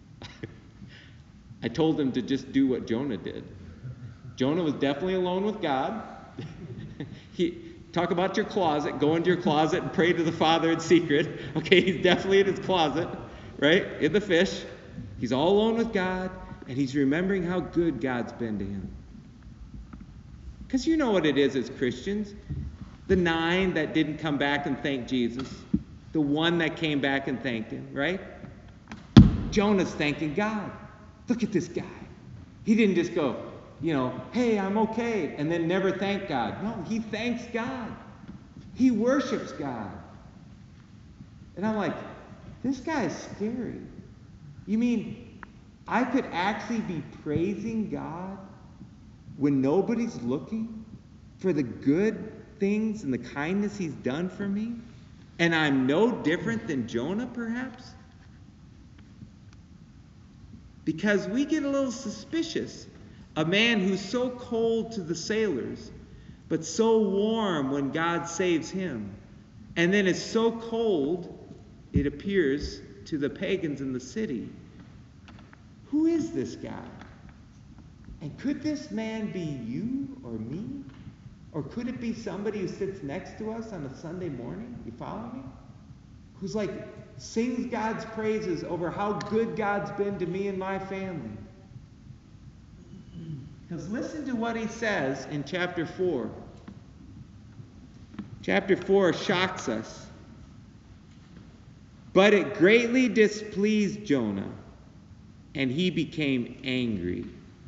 I told him to just do what Jonah did. Jonah was definitely alone with God. Talk about your closet. Go into your closet and pray to the Father in secret. Okay, he's definitely in his closet, right? In the fish. He's all alone with God, and he's remembering how good God's been to him. Because you know what it is as Christians. The 9 that didn't come back and thank Jesus. The 1 that came back and thanked him, right? Jonah's thanking God. Look at this guy. He didn't just go, hey, I'm okay, and then never thank God. No, he thanks God. He worships God. And I'm like, this guy's scary. You mean I could actually be praising God when nobody's looking for the good things and the kindness he's done for me? And I'm no different than Jonah, perhaps? Because we get a little suspicious. A man who's so cold to the sailors, but so warm when God saves him, and then is so cold, it appears, to the pagans in the city. Who is this guy? And could this man be you or me? Or could it be somebody who sits next to us on a Sunday morning? You follow me? Who's like, sings God's praises over how good God's been to me and my family. Because listen to what he says in chapter 4. Chapter 4 shocks us. But it greatly displeased Jonah, and he became angry.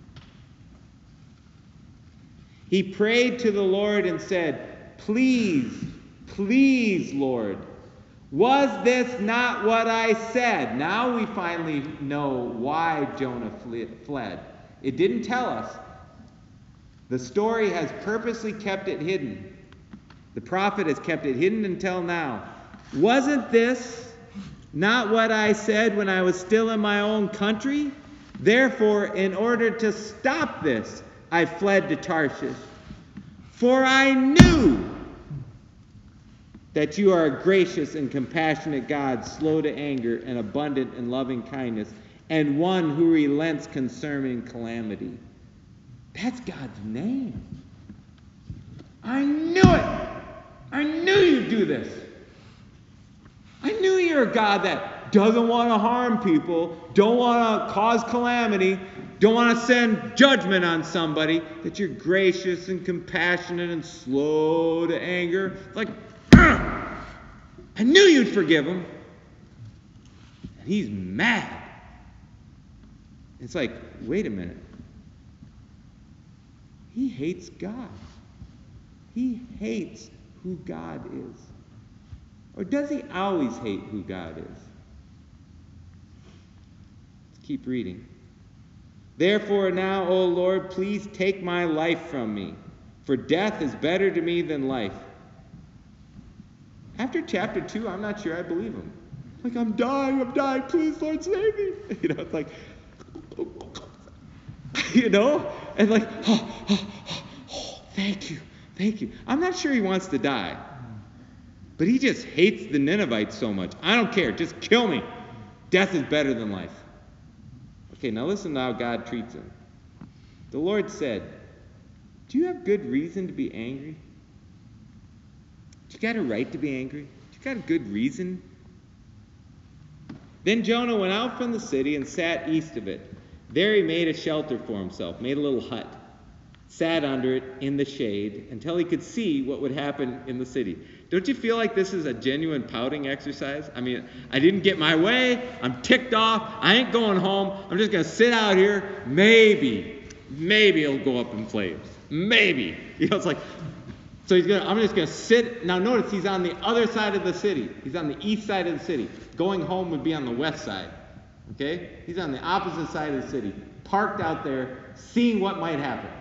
He prayed to the Lord and said, Please, please, Lord, was this not what I said? Now we finally know why Jonah fled. It didn't tell us. The story has purposely kept it hidden. The prophet has kept it hidden until now. Wasn't this not what I said when I was still in my own country? Therefore, in order to stop this, I fled to Tarshish. For I knew that you are a gracious and compassionate God, slow to anger and abundant in loving kindness, and one who relents concerning calamity. That's God's name. I knew it. I knew you'd do this. I knew you're a God that doesn't want to harm people, don't want to cause calamity, don't want to send judgment on somebody, that you're gracious and compassionate and slow to anger. Like, I knew you'd forgive him. And he's mad. It's like, wait a minute. He hates God. He hates who God is. Or does he always hate who God is? Let's keep reading. Therefore now, O Lord, please take my life from me, for death is better to me than life. After chapter 2, I'm not sure I believe him. Like, I'm dying, please, Lord, save me. You know, it's like, you know? And like, thank you. I'm not sure he wants to die. But he just hates the Ninevites so much. I don't care, just kill me. Death is better than life. Okay, now listen to how God treats him. The Lord said, do you have good reason to be angry? Do you got a right to be angry? Do you got a good reason? Then Jonah went out from the city and sat east of it. There he made a shelter for himself, made a little hut, sat under it in the shade until he could see what would happen in the city. Don't you feel like this is a genuine pouting exercise? I mean, I didn't get my way. I'm ticked off. I ain't going home. I'm just going to sit out here. Maybe it'll go up in flames. Maybe. You know, it's like, so I'm just going to sit. Now notice he's on the other side of the city. He's on the east side of the city. Going home would be on the west side. Okay? He's on the opposite side of the city. Parked out there, seeing what might happen.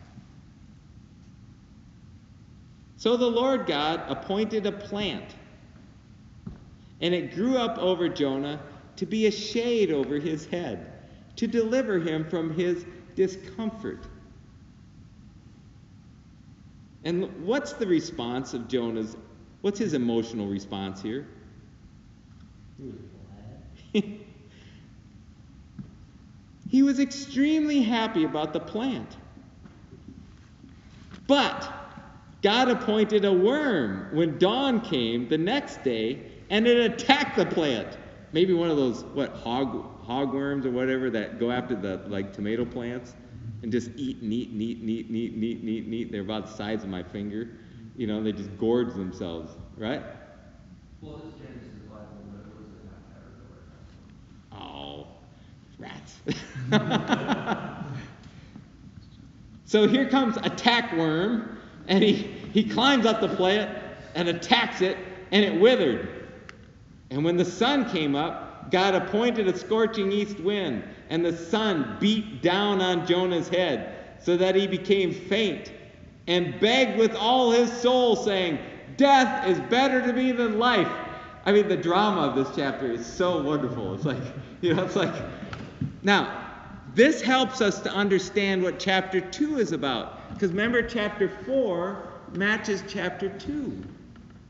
So the Lord God appointed a plant, and it grew up over Jonah to be a shade over his head, to deliver him from his discomfort. And what's the response of Jonah's, what's his emotional response here? He was glad. He was extremely happy about the plant. But God appointed a worm when dawn came the next day, and it attacked the plant. Maybe one of those, hogworms or whatever that go after the, tomato plants and just eat. They're about the size of my finger. You know, they just gorge themselves, right? Well, it's Genesis Bible, but it was a Oh, rats. So here comes a tackworm, and he climbs up the plant and attacks it, and it withered. And when the sun came up, God appointed a scorching east wind, and the sun beat down on Jonah's head, so that he became faint, and begged with all his soul, saying, "Death is better to me than life." I mean, the drama of this chapter is so wonderful. It's like, now, this helps us to understand what chapter 2 is about. Because remember, chapter 4 matches chapter 2.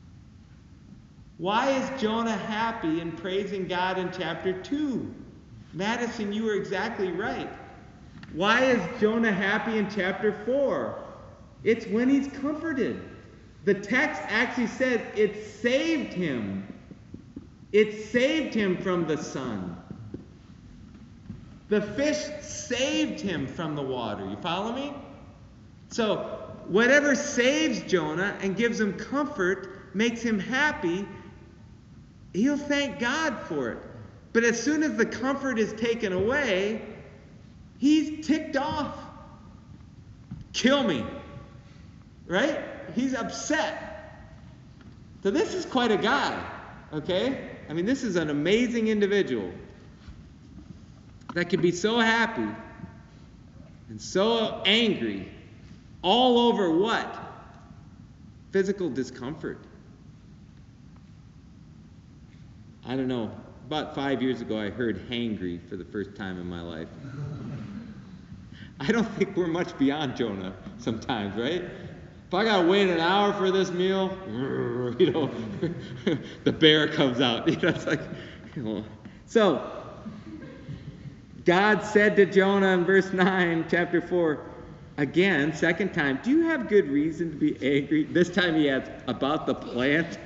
Why is Jonah happy and praising God in chapter 2? Madison, you were exactly right. Why is Jonah happy in chapter 4? It's when he's comforted. The text actually says it saved him. It saved him from the sun. The fish saved him from the water. You follow me? So, whatever saves Jonah and gives him comfort, makes him happy, he'll thank God for it. But as soon as the comfort is taken away, he's ticked off. Kill me. Right? He's upset. So this is quite a guy. Okay? I mean, this is an amazing individual that can be so happy and so angry all over what? Physical discomfort. I don't know. About 5 years ago, I heard hangry for the first time in my life. I don't think we're much beyond Jonah sometimes, right? If I gotta wait an hour for this meal, you know, the bear comes out. You know, it's like, you know. So, God said to Jonah in verse 9, chapter 4, again, second time, do you have good reason to be angry? This time he adds, about the plant.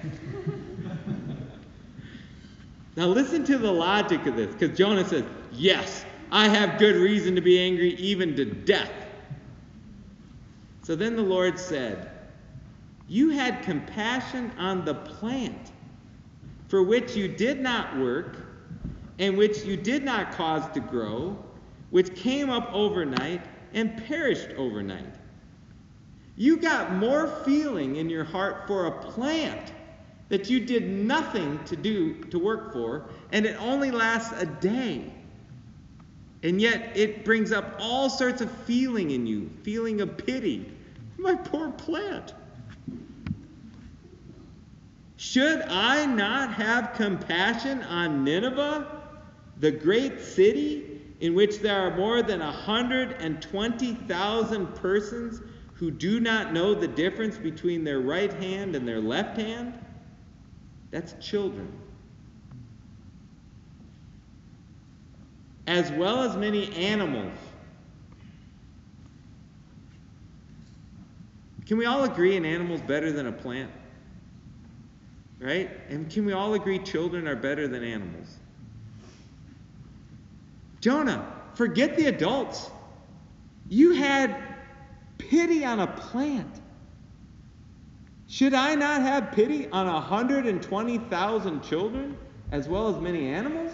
Now listen to the logic of this, because Jonah says, yes, I have good reason to be angry, even to death. So then the Lord said, you had compassion on the plant, for which you did not work, and which you did not cause to grow, which came up overnight and perished overnight. You got more feeling in your heart for a plant that you did nothing to work for, and it only lasts a day. And yet it brings up all sorts of feeling in you, feeling of pity. My poor plant. Should I not have compassion on Nineveh, the great city in which there are more than 120,000 persons who do not know the difference between their right hand and their left hand? That's children. As well as many animals. Can we all agree an animal's better than a plant? Right? And can we all agree children are better than animals? Jonah, forget the adults. You had pity on a plant. Should I not have pity on 120,000 children as well as many animals?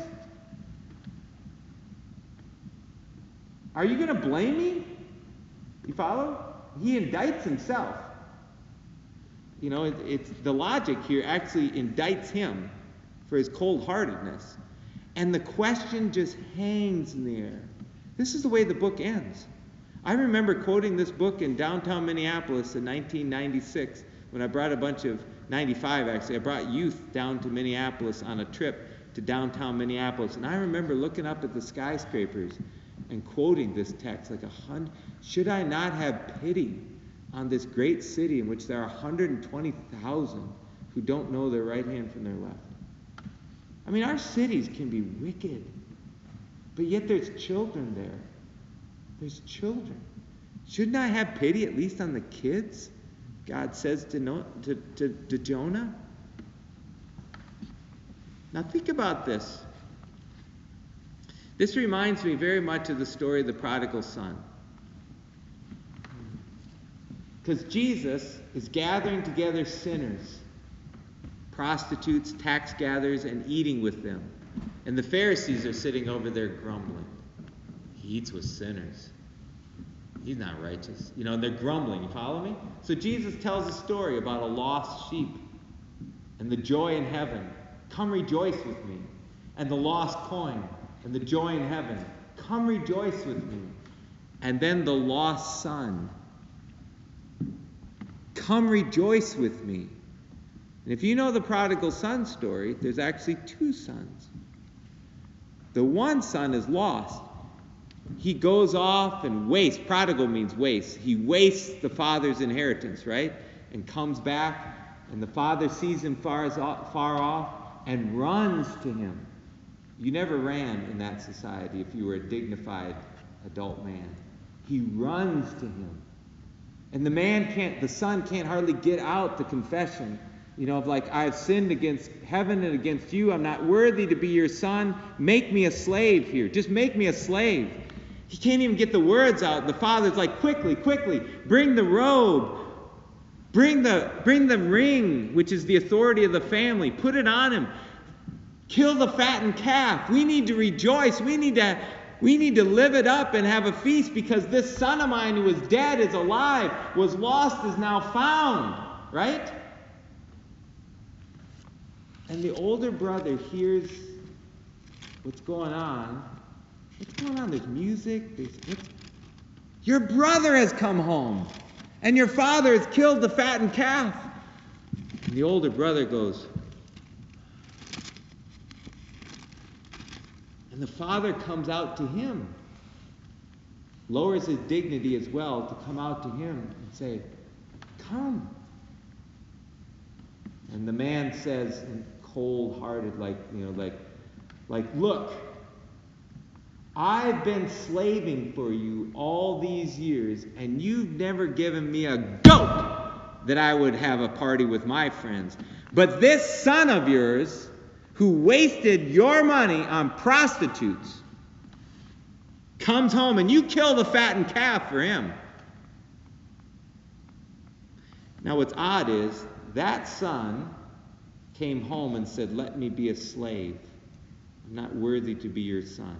Are you going to blame me? You follow? He indicts himself. You know, it's the logic here actually indicts him for his cold-heartedness. And the question just hangs in the air. This is the way the book ends. I remember quoting this book in downtown Minneapolis in 1996 when I brought 95 actually, I brought youth down to Minneapolis on a trip to downtown Minneapolis. And I remember looking up at the skyscrapers and quoting this text like should I not have pity on this great city in which there are 120,000 who don't know their right hand from their left? I mean, our cities can be wicked, but yet there's children there. There's children. Shouldn't I have pity at least on the kids? God says to Jonah. Now think about this. This reminds me very much of the story of the prodigal son. Because Jesus is gathering together sinners, prostitutes, tax gatherers, and eating with them. And the Pharisees are sitting over there grumbling. He eats with sinners. He's not righteous. You know, and they're grumbling. You follow me? So Jesus tells a story about a lost sheep and the joy in heaven. Come rejoice with me. And the lost coin and the joy in heaven. Come rejoice with me. And then the lost son. Come rejoice with me. And if you know the prodigal son story, there's actually two sons. The one son is lost. He goes off and wastes. Prodigal means waste. He wastes the father's inheritance, right? And comes back, and the father sees him far off and runs to him You never ran in that society if you were a dignified adult man. He runs to him. And the son can't hardly get out the confession, of like, I've sinned against heaven and against you. I'm not worthy to be your son. Make me a slave here. Just make me a slave. He can't even get the words out. The father's like, quickly, quickly, bring the robe. Bring the ring, which is the authority of the family. Put it on him. Kill the fattened calf. We need to rejoice. We need to live it up and have a feast, because this son of mine who was dead is alive, was lost is now found. Right? And the older brother hears what's going on. What's going on? There's music. Your brother has come home, and your father has killed the fattened calf. And the older brother goes, and the father comes out to him, lowers his dignity as well to come out to him and say, come. And the man says, in cold-hearted, look, I've been slaving for you all these years, and you've never given me a goat that I would have a party with my friends. But this son of yours, who wasted your money on prostitutes, comes home and you kill the fattened calf for him. Now what's odd is, that son came home and said, let me be a slave. I'm not worthy to be your son.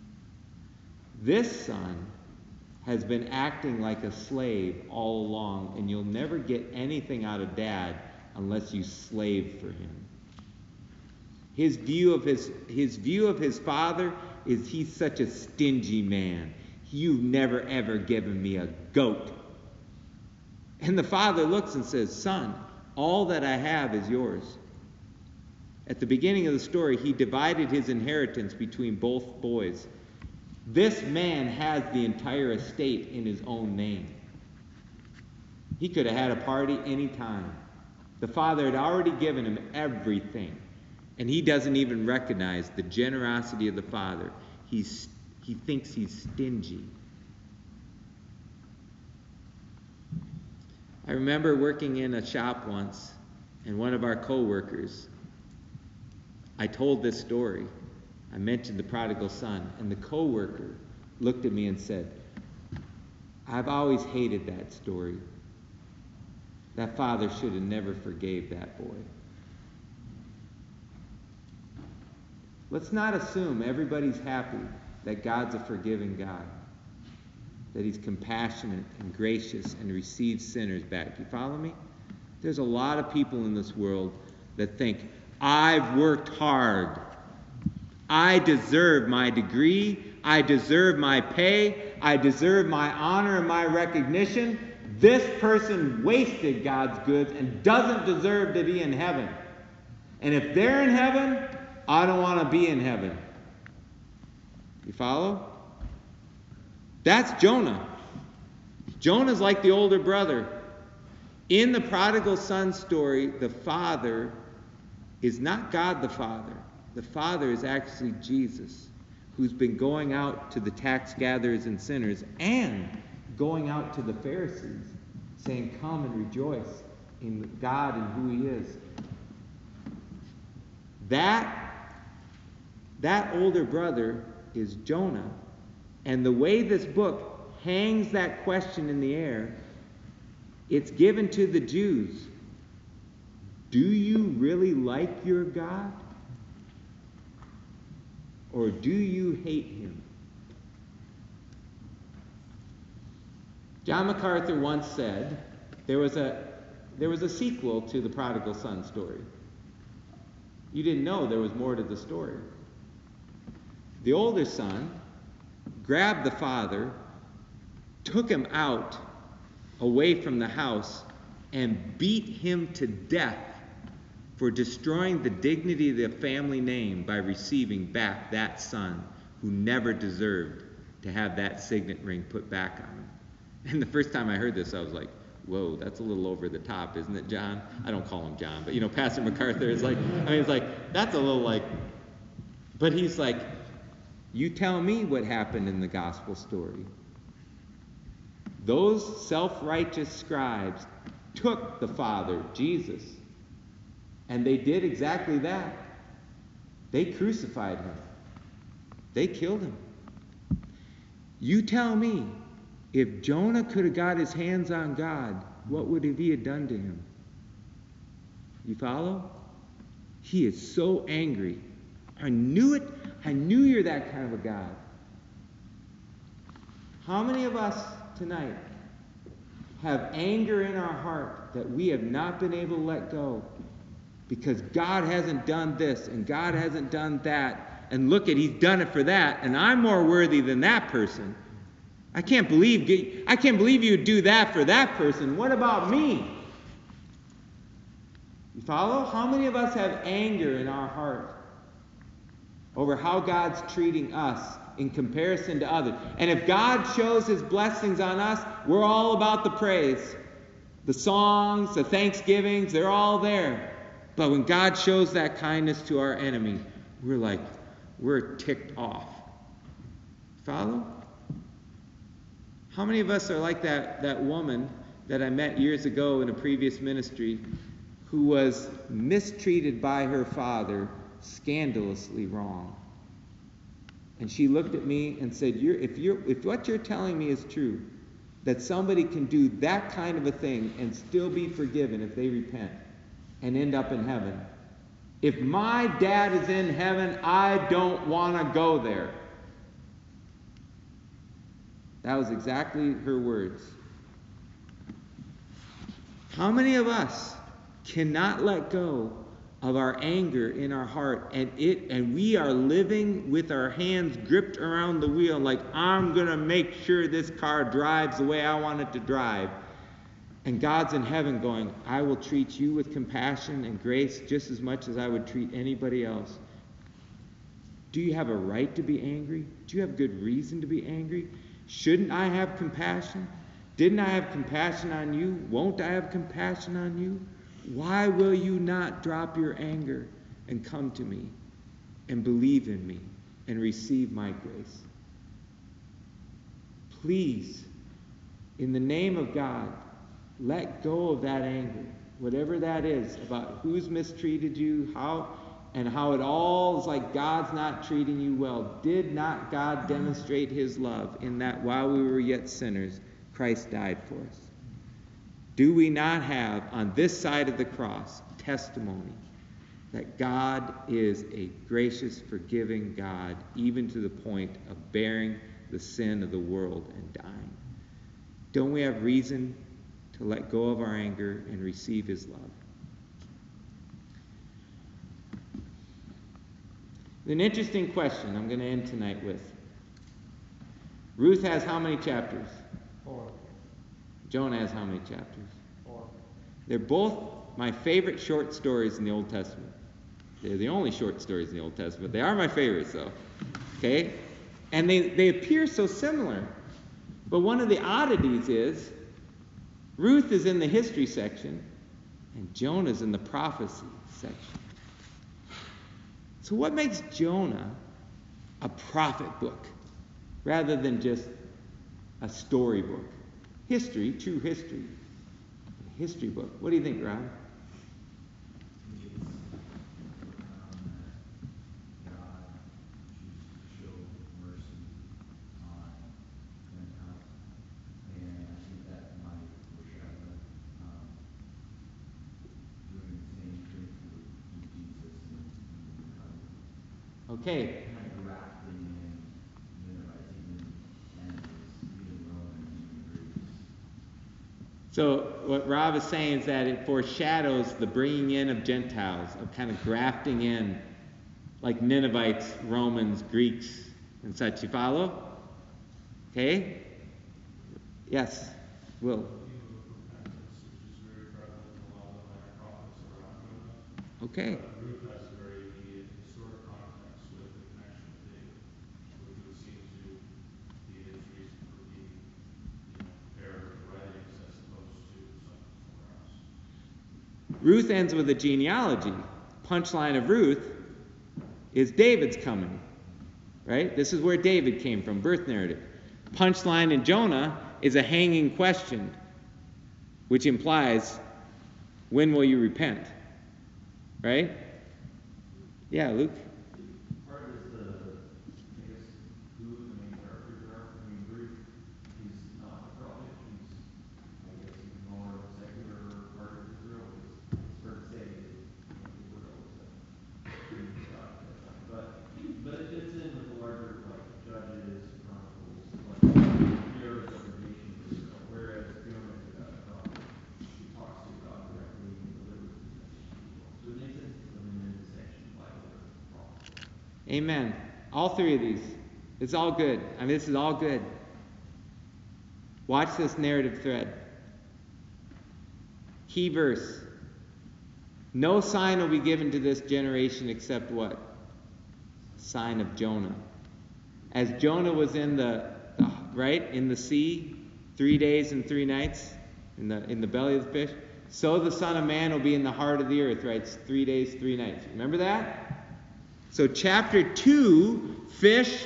This son has been acting like a slave all along, and you'll never get anything out of dad unless you slave for him. His view of his father is, he's such a stingy man. You've never ever given me a goat. And the father looks and says, son, all that I have is yours. At the beginning of the story, he divided his inheritance between both boys. This man has the entire estate in his own name. He could have had a party any time. The father had already given him everything. And he doesn't even recognize the generosity of the father. He thinks he's stingy. I remember working in a shop once, and one of our co-workers, I told this story. I mentioned the prodigal son, and the co-worker looked at me and said, I've always hated that story. That father should have never forgave that boy. Let's not assume everybody's happy that God's a forgiving God, that he's compassionate and gracious and receives sinners back. Do you follow me? There's a lot of people in this world that think, I've worked hard. I deserve my degree. I deserve my pay. I deserve my honor and my recognition. This person wasted God's goods and doesn't deserve to be in heaven. And if they're in heaven, I don't want to be in heaven. You follow? That's Jonah. Jonah's like the older brother. In the prodigal son story, the father is not God the Father. The Father is actually Jesus, who's been going out to the tax gatherers and sinners and going out to the Pharisees, saying, come and rejoice in God and who he is. That older brother is Jonah. And the way this book hangs that question in the air, it's given to the Jews. Do you really like your God? Or do you hate him? John MacArthur once said there was a sequel to the prodigal son story. You didn't know there was more to the story. The older son grabbed the father, took him out away from the house, and beat him to death for destroying the dignity of the family name by receiving back that son who never deserved to have that signet ring put back on him. And the first time I heard this, I was like, whoa, that's a little over the top, isn't it, John? I don't call him John, but Pastor MacArthur is like, it's like, that's a little like, But he's like, you tell me what happened in the gospel story. Those self-righteous scribes took the Father, Jesus, and they did exactly that. They crucified him. They killed him. You tell me, if Jonah could have got his hands on God, what would he have done to him? You follow? He is so angry. I knew it. I knew you're that kind of a God. How many of us tonight have anger in our heart that we have not been able to let go because God hasn't done this and God hasn't done that, and look at, he's done it for that, and I'm more worthy than that person. I can't believe you would do that for that person. What about me? You follow? How many of us have anger in our heart over how God's treating us in comparison to others? And if God shows his blessings on us, we're all about the praise. The songs, the thanksgivings, they're all there. But when God shows that kindness to our enemy, we're ticked off. Follow? How many of us are like that woman that I met years ago in a previous ministry who was mistreated by her father, scandalously wrong? And she looked at me and said, if what you're telling me is true, that somebody can do that kind of a thing and still be forgiven if they repent and end up in heaven. If my dad is in heaven, I don't want to go there. That was exactly her words. How many of us cannot let go of our anger in our heart, and we are living with our hands gripped around the wheel like, I'm going to make sure this car drives the way I want it to drive. And God's in heaven going, I will treat you with compassion and grace just as much as I would treat anybody else. Do you have a right to be angry? Do you have good reason to be angry? Shouldn't I have compassion? Didn't I have compassion on you? Won't I have compassion on you? Why will you not drop your anger and come to me and believe in me and receive my grace? Please, in the name of God, let go of that anger, whatever that is, about who's mistreated you, how it all is like God's not treating you well. Did not God demonstrate his love in that while we were yet sinners, Christ died for us? Do we not have on this side of the cross testimony that God is a gracious, forgiving God, even to the point of bearing the sin of the world and dying? Don't we have reason to let go of our anger and receive his love? An interesting question I'm going to end tonight with. Ruth has how many chapters? 4. Jonah has how many chapters? 4. They're both my favorite short stories in the Old Testament. They're the only short stories in the Old Testament. They are my favorites, though. Okay? And they appear so similar. But one of the oddities is Ruth is in the history section and Jonah's in the prophecy section. So what makes Jonah a prophet book rather than just a storybook? History, true history. A history book. What do you think, Rob? God chooses to show mercy on Gentiles, and I think that might foreshadow doing the same thing with Jesus and the covenant. Okay. Kind of grafting in Ninevites, even enemies, even Romans, even Greeks. So what Rob is saying is that it foreshadows the bringing in of Gentiles, of kind of grafting in, like Ninevites, Romans, Greeks, and such. You follow? Okay? Yes, Will. Okay. Ruth has a very immediate historic context with the connection with David, which would seem to be his reason for being, prepared with the writings as opposed to something somewhere else. Ruth ends with a genealogy. Punchline of Ruth, is David's coming, right? This is where David came from, birth narrative. Punchline in Jonah is a hanging question, which implies, when will you repent? Right? Yeah, Luke? Part is the, I guess, who the main characters are. I mean, Ruth, he's not a prophet. He's, I guess, he's more secular part of Israel. It's fair to say, Israel is but it fits in with the larger, like, Judges, Chronicles, like, narrative of the nation of Israel. Whereas Jonah is a prophet. He talks to God directly and delivers his message to people. So it makes sense to put him in this section of the Bible as a prophet. Amen. All three of these. It's all good. I mean, this is all good. Watch this narrative thread. Key verse. No sign will be given to this generation except what? Sign of Jonah. As Jonah was in the sea 3 days and 3 nights in the belly of the fish, so the Son of Man will be in the heart of the earth, right? It's 3 days, 3 nights. Remember that? So chapter 2, fish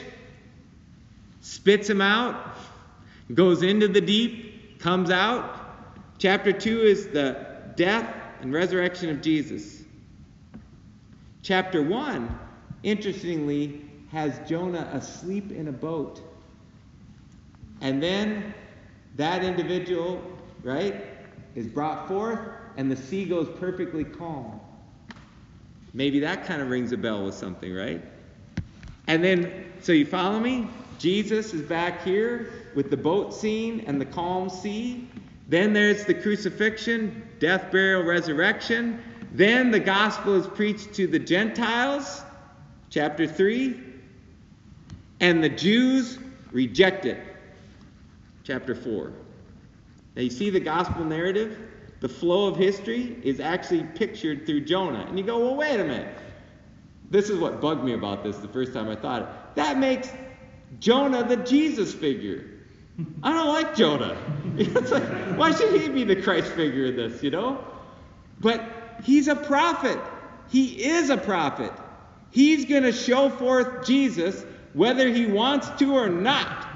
spits him out, goes into the deep, comes out. Chapter 2 is the death and resurrection of Jesus. Chapter 1, interestingly, has Jonah asleep in a boat. And then that individual, right, is brought forth and the sea goes perfectly calm. Maybe that kind of rings a bell with something, right? And then, so you follow me? Jesus is back here with the boat scene and the calm sea. Then there's the crucifixion, death, burial, resurrection. Then the gospel is preached to the Gentiles, chapter 3. And the Jews reject it, chapter 4. Now you see the gospel narrative? The flow of history is actually pictured through Jonah. And you go, well, wait a minute. This is what bugged me about this the first time I thought it. That makes Jonah the Jesus figure. I don't like Jonah. It's like, why should he be the Christ figure in this, you know? But he's a prophet. He is a prophet. He's going to show forth Jesus whether he wants to or not.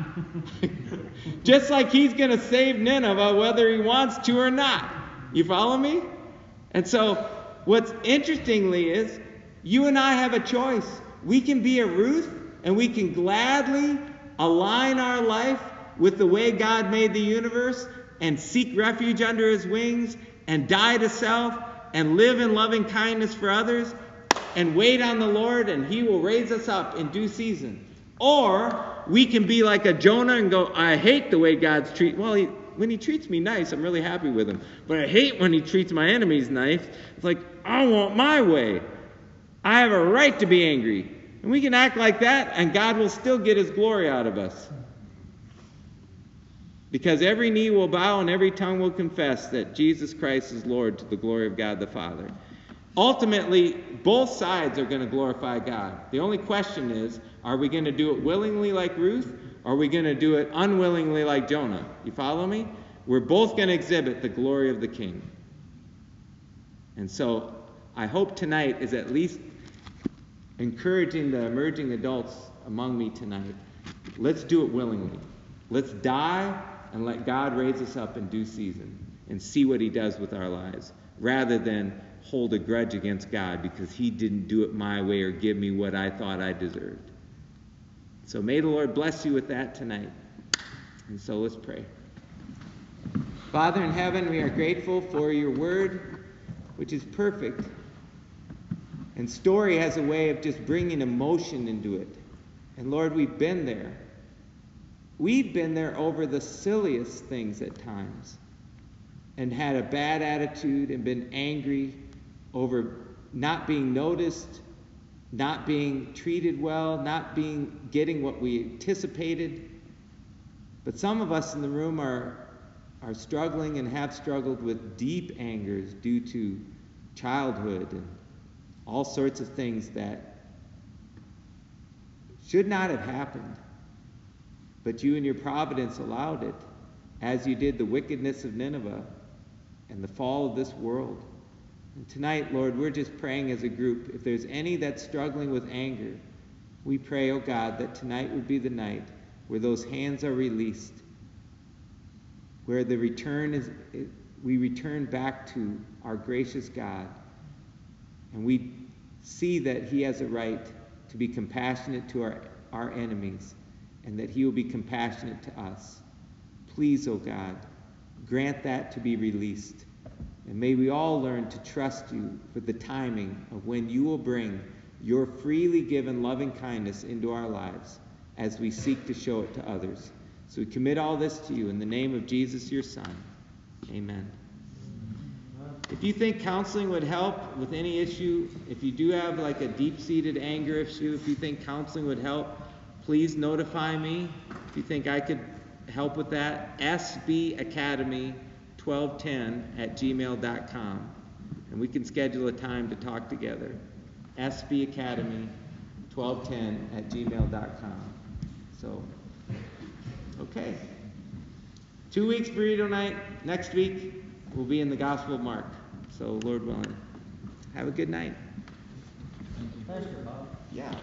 Just like he's going to save Nineveh whether he wants to or not. You follow me? And so what's interestingly is you and I have a choice. We can be a Ruth and we can gladly align our life with the way God made the universe and seek refuge under his wings and die to self and live in loving kindness for others and wait on the Lord and he will raise us up in due season. Or we can be like a Jonah and go, I hate the way God's treat. Well, when he treats me nice, I'm really happy with him. But I hate when he treats my enemies nice. It's like, I want my way. I have a right to be angry. And we can act like that, and God will still get his glory out of us. Because every knee will bow and every tongue will confess that Jesus Christ is Lord to the glory of God the Father. Ultimately, both sides are going to glorify God. The only question is, are we going to do it willingly like Ruth, or are we going to do it unwillingly like Jonah? You follow me? We're both going to exhibit the glory of the King. And so I hope tonight is at least encouraging the emerging adults among me tonight. Let's do it willingly. Let's die and let God raise us up in due season and see what he does with our lives, rather than hold a grudge against God because he didn't do it my way or give me what I thought I deserved. So may the Lord bless you with that tonight. And so let's pray. Father in heaven, we are grateful for your word, which is perfect. And story has a way of just bringing emotion into it. And Lord, we've been there. We've been there over the silliest things at times and had a bad attitude and been angry over not being noticed, not being treated well, not getting what we anticipated. But some of us in the room are struggling and have struggled with deep angers due to childhood and all sorts of things that should not have happened. But you in your providence allowed it, as you did the wickedness of Nineveh and the fall of this world. And tonight, Lord, we're just praying as a group. If there's any that's struggling with anger, we pray, oh God, that tonight would be the night where those hands are released, where the we return back to our gracious God, and we see that he has a right to be compassionate to our enemies, and that he will be compassionate to us. Please, oh God, grant that to be released. And may we all learn to trust you for the timing of when you will bring your freely given loving kindness into our lives as we seek to show it to others. So we commit all this to you in the name of Jesus, your Son. Amen. If you think counseling would help with any issue, if you do have like a deep-seated anger issue, if you think counseling would help, please notify me. If you think I could help with that, sbacademy1210@gmail.com, and we can schedule a time to talk together. sbacademy1210@gmail.com. So, okay. 2 weeks burrito night. Next week we'll be in the Gospel of Mark. So, Lord willing, have a good night. Pastor Bob, Yeah.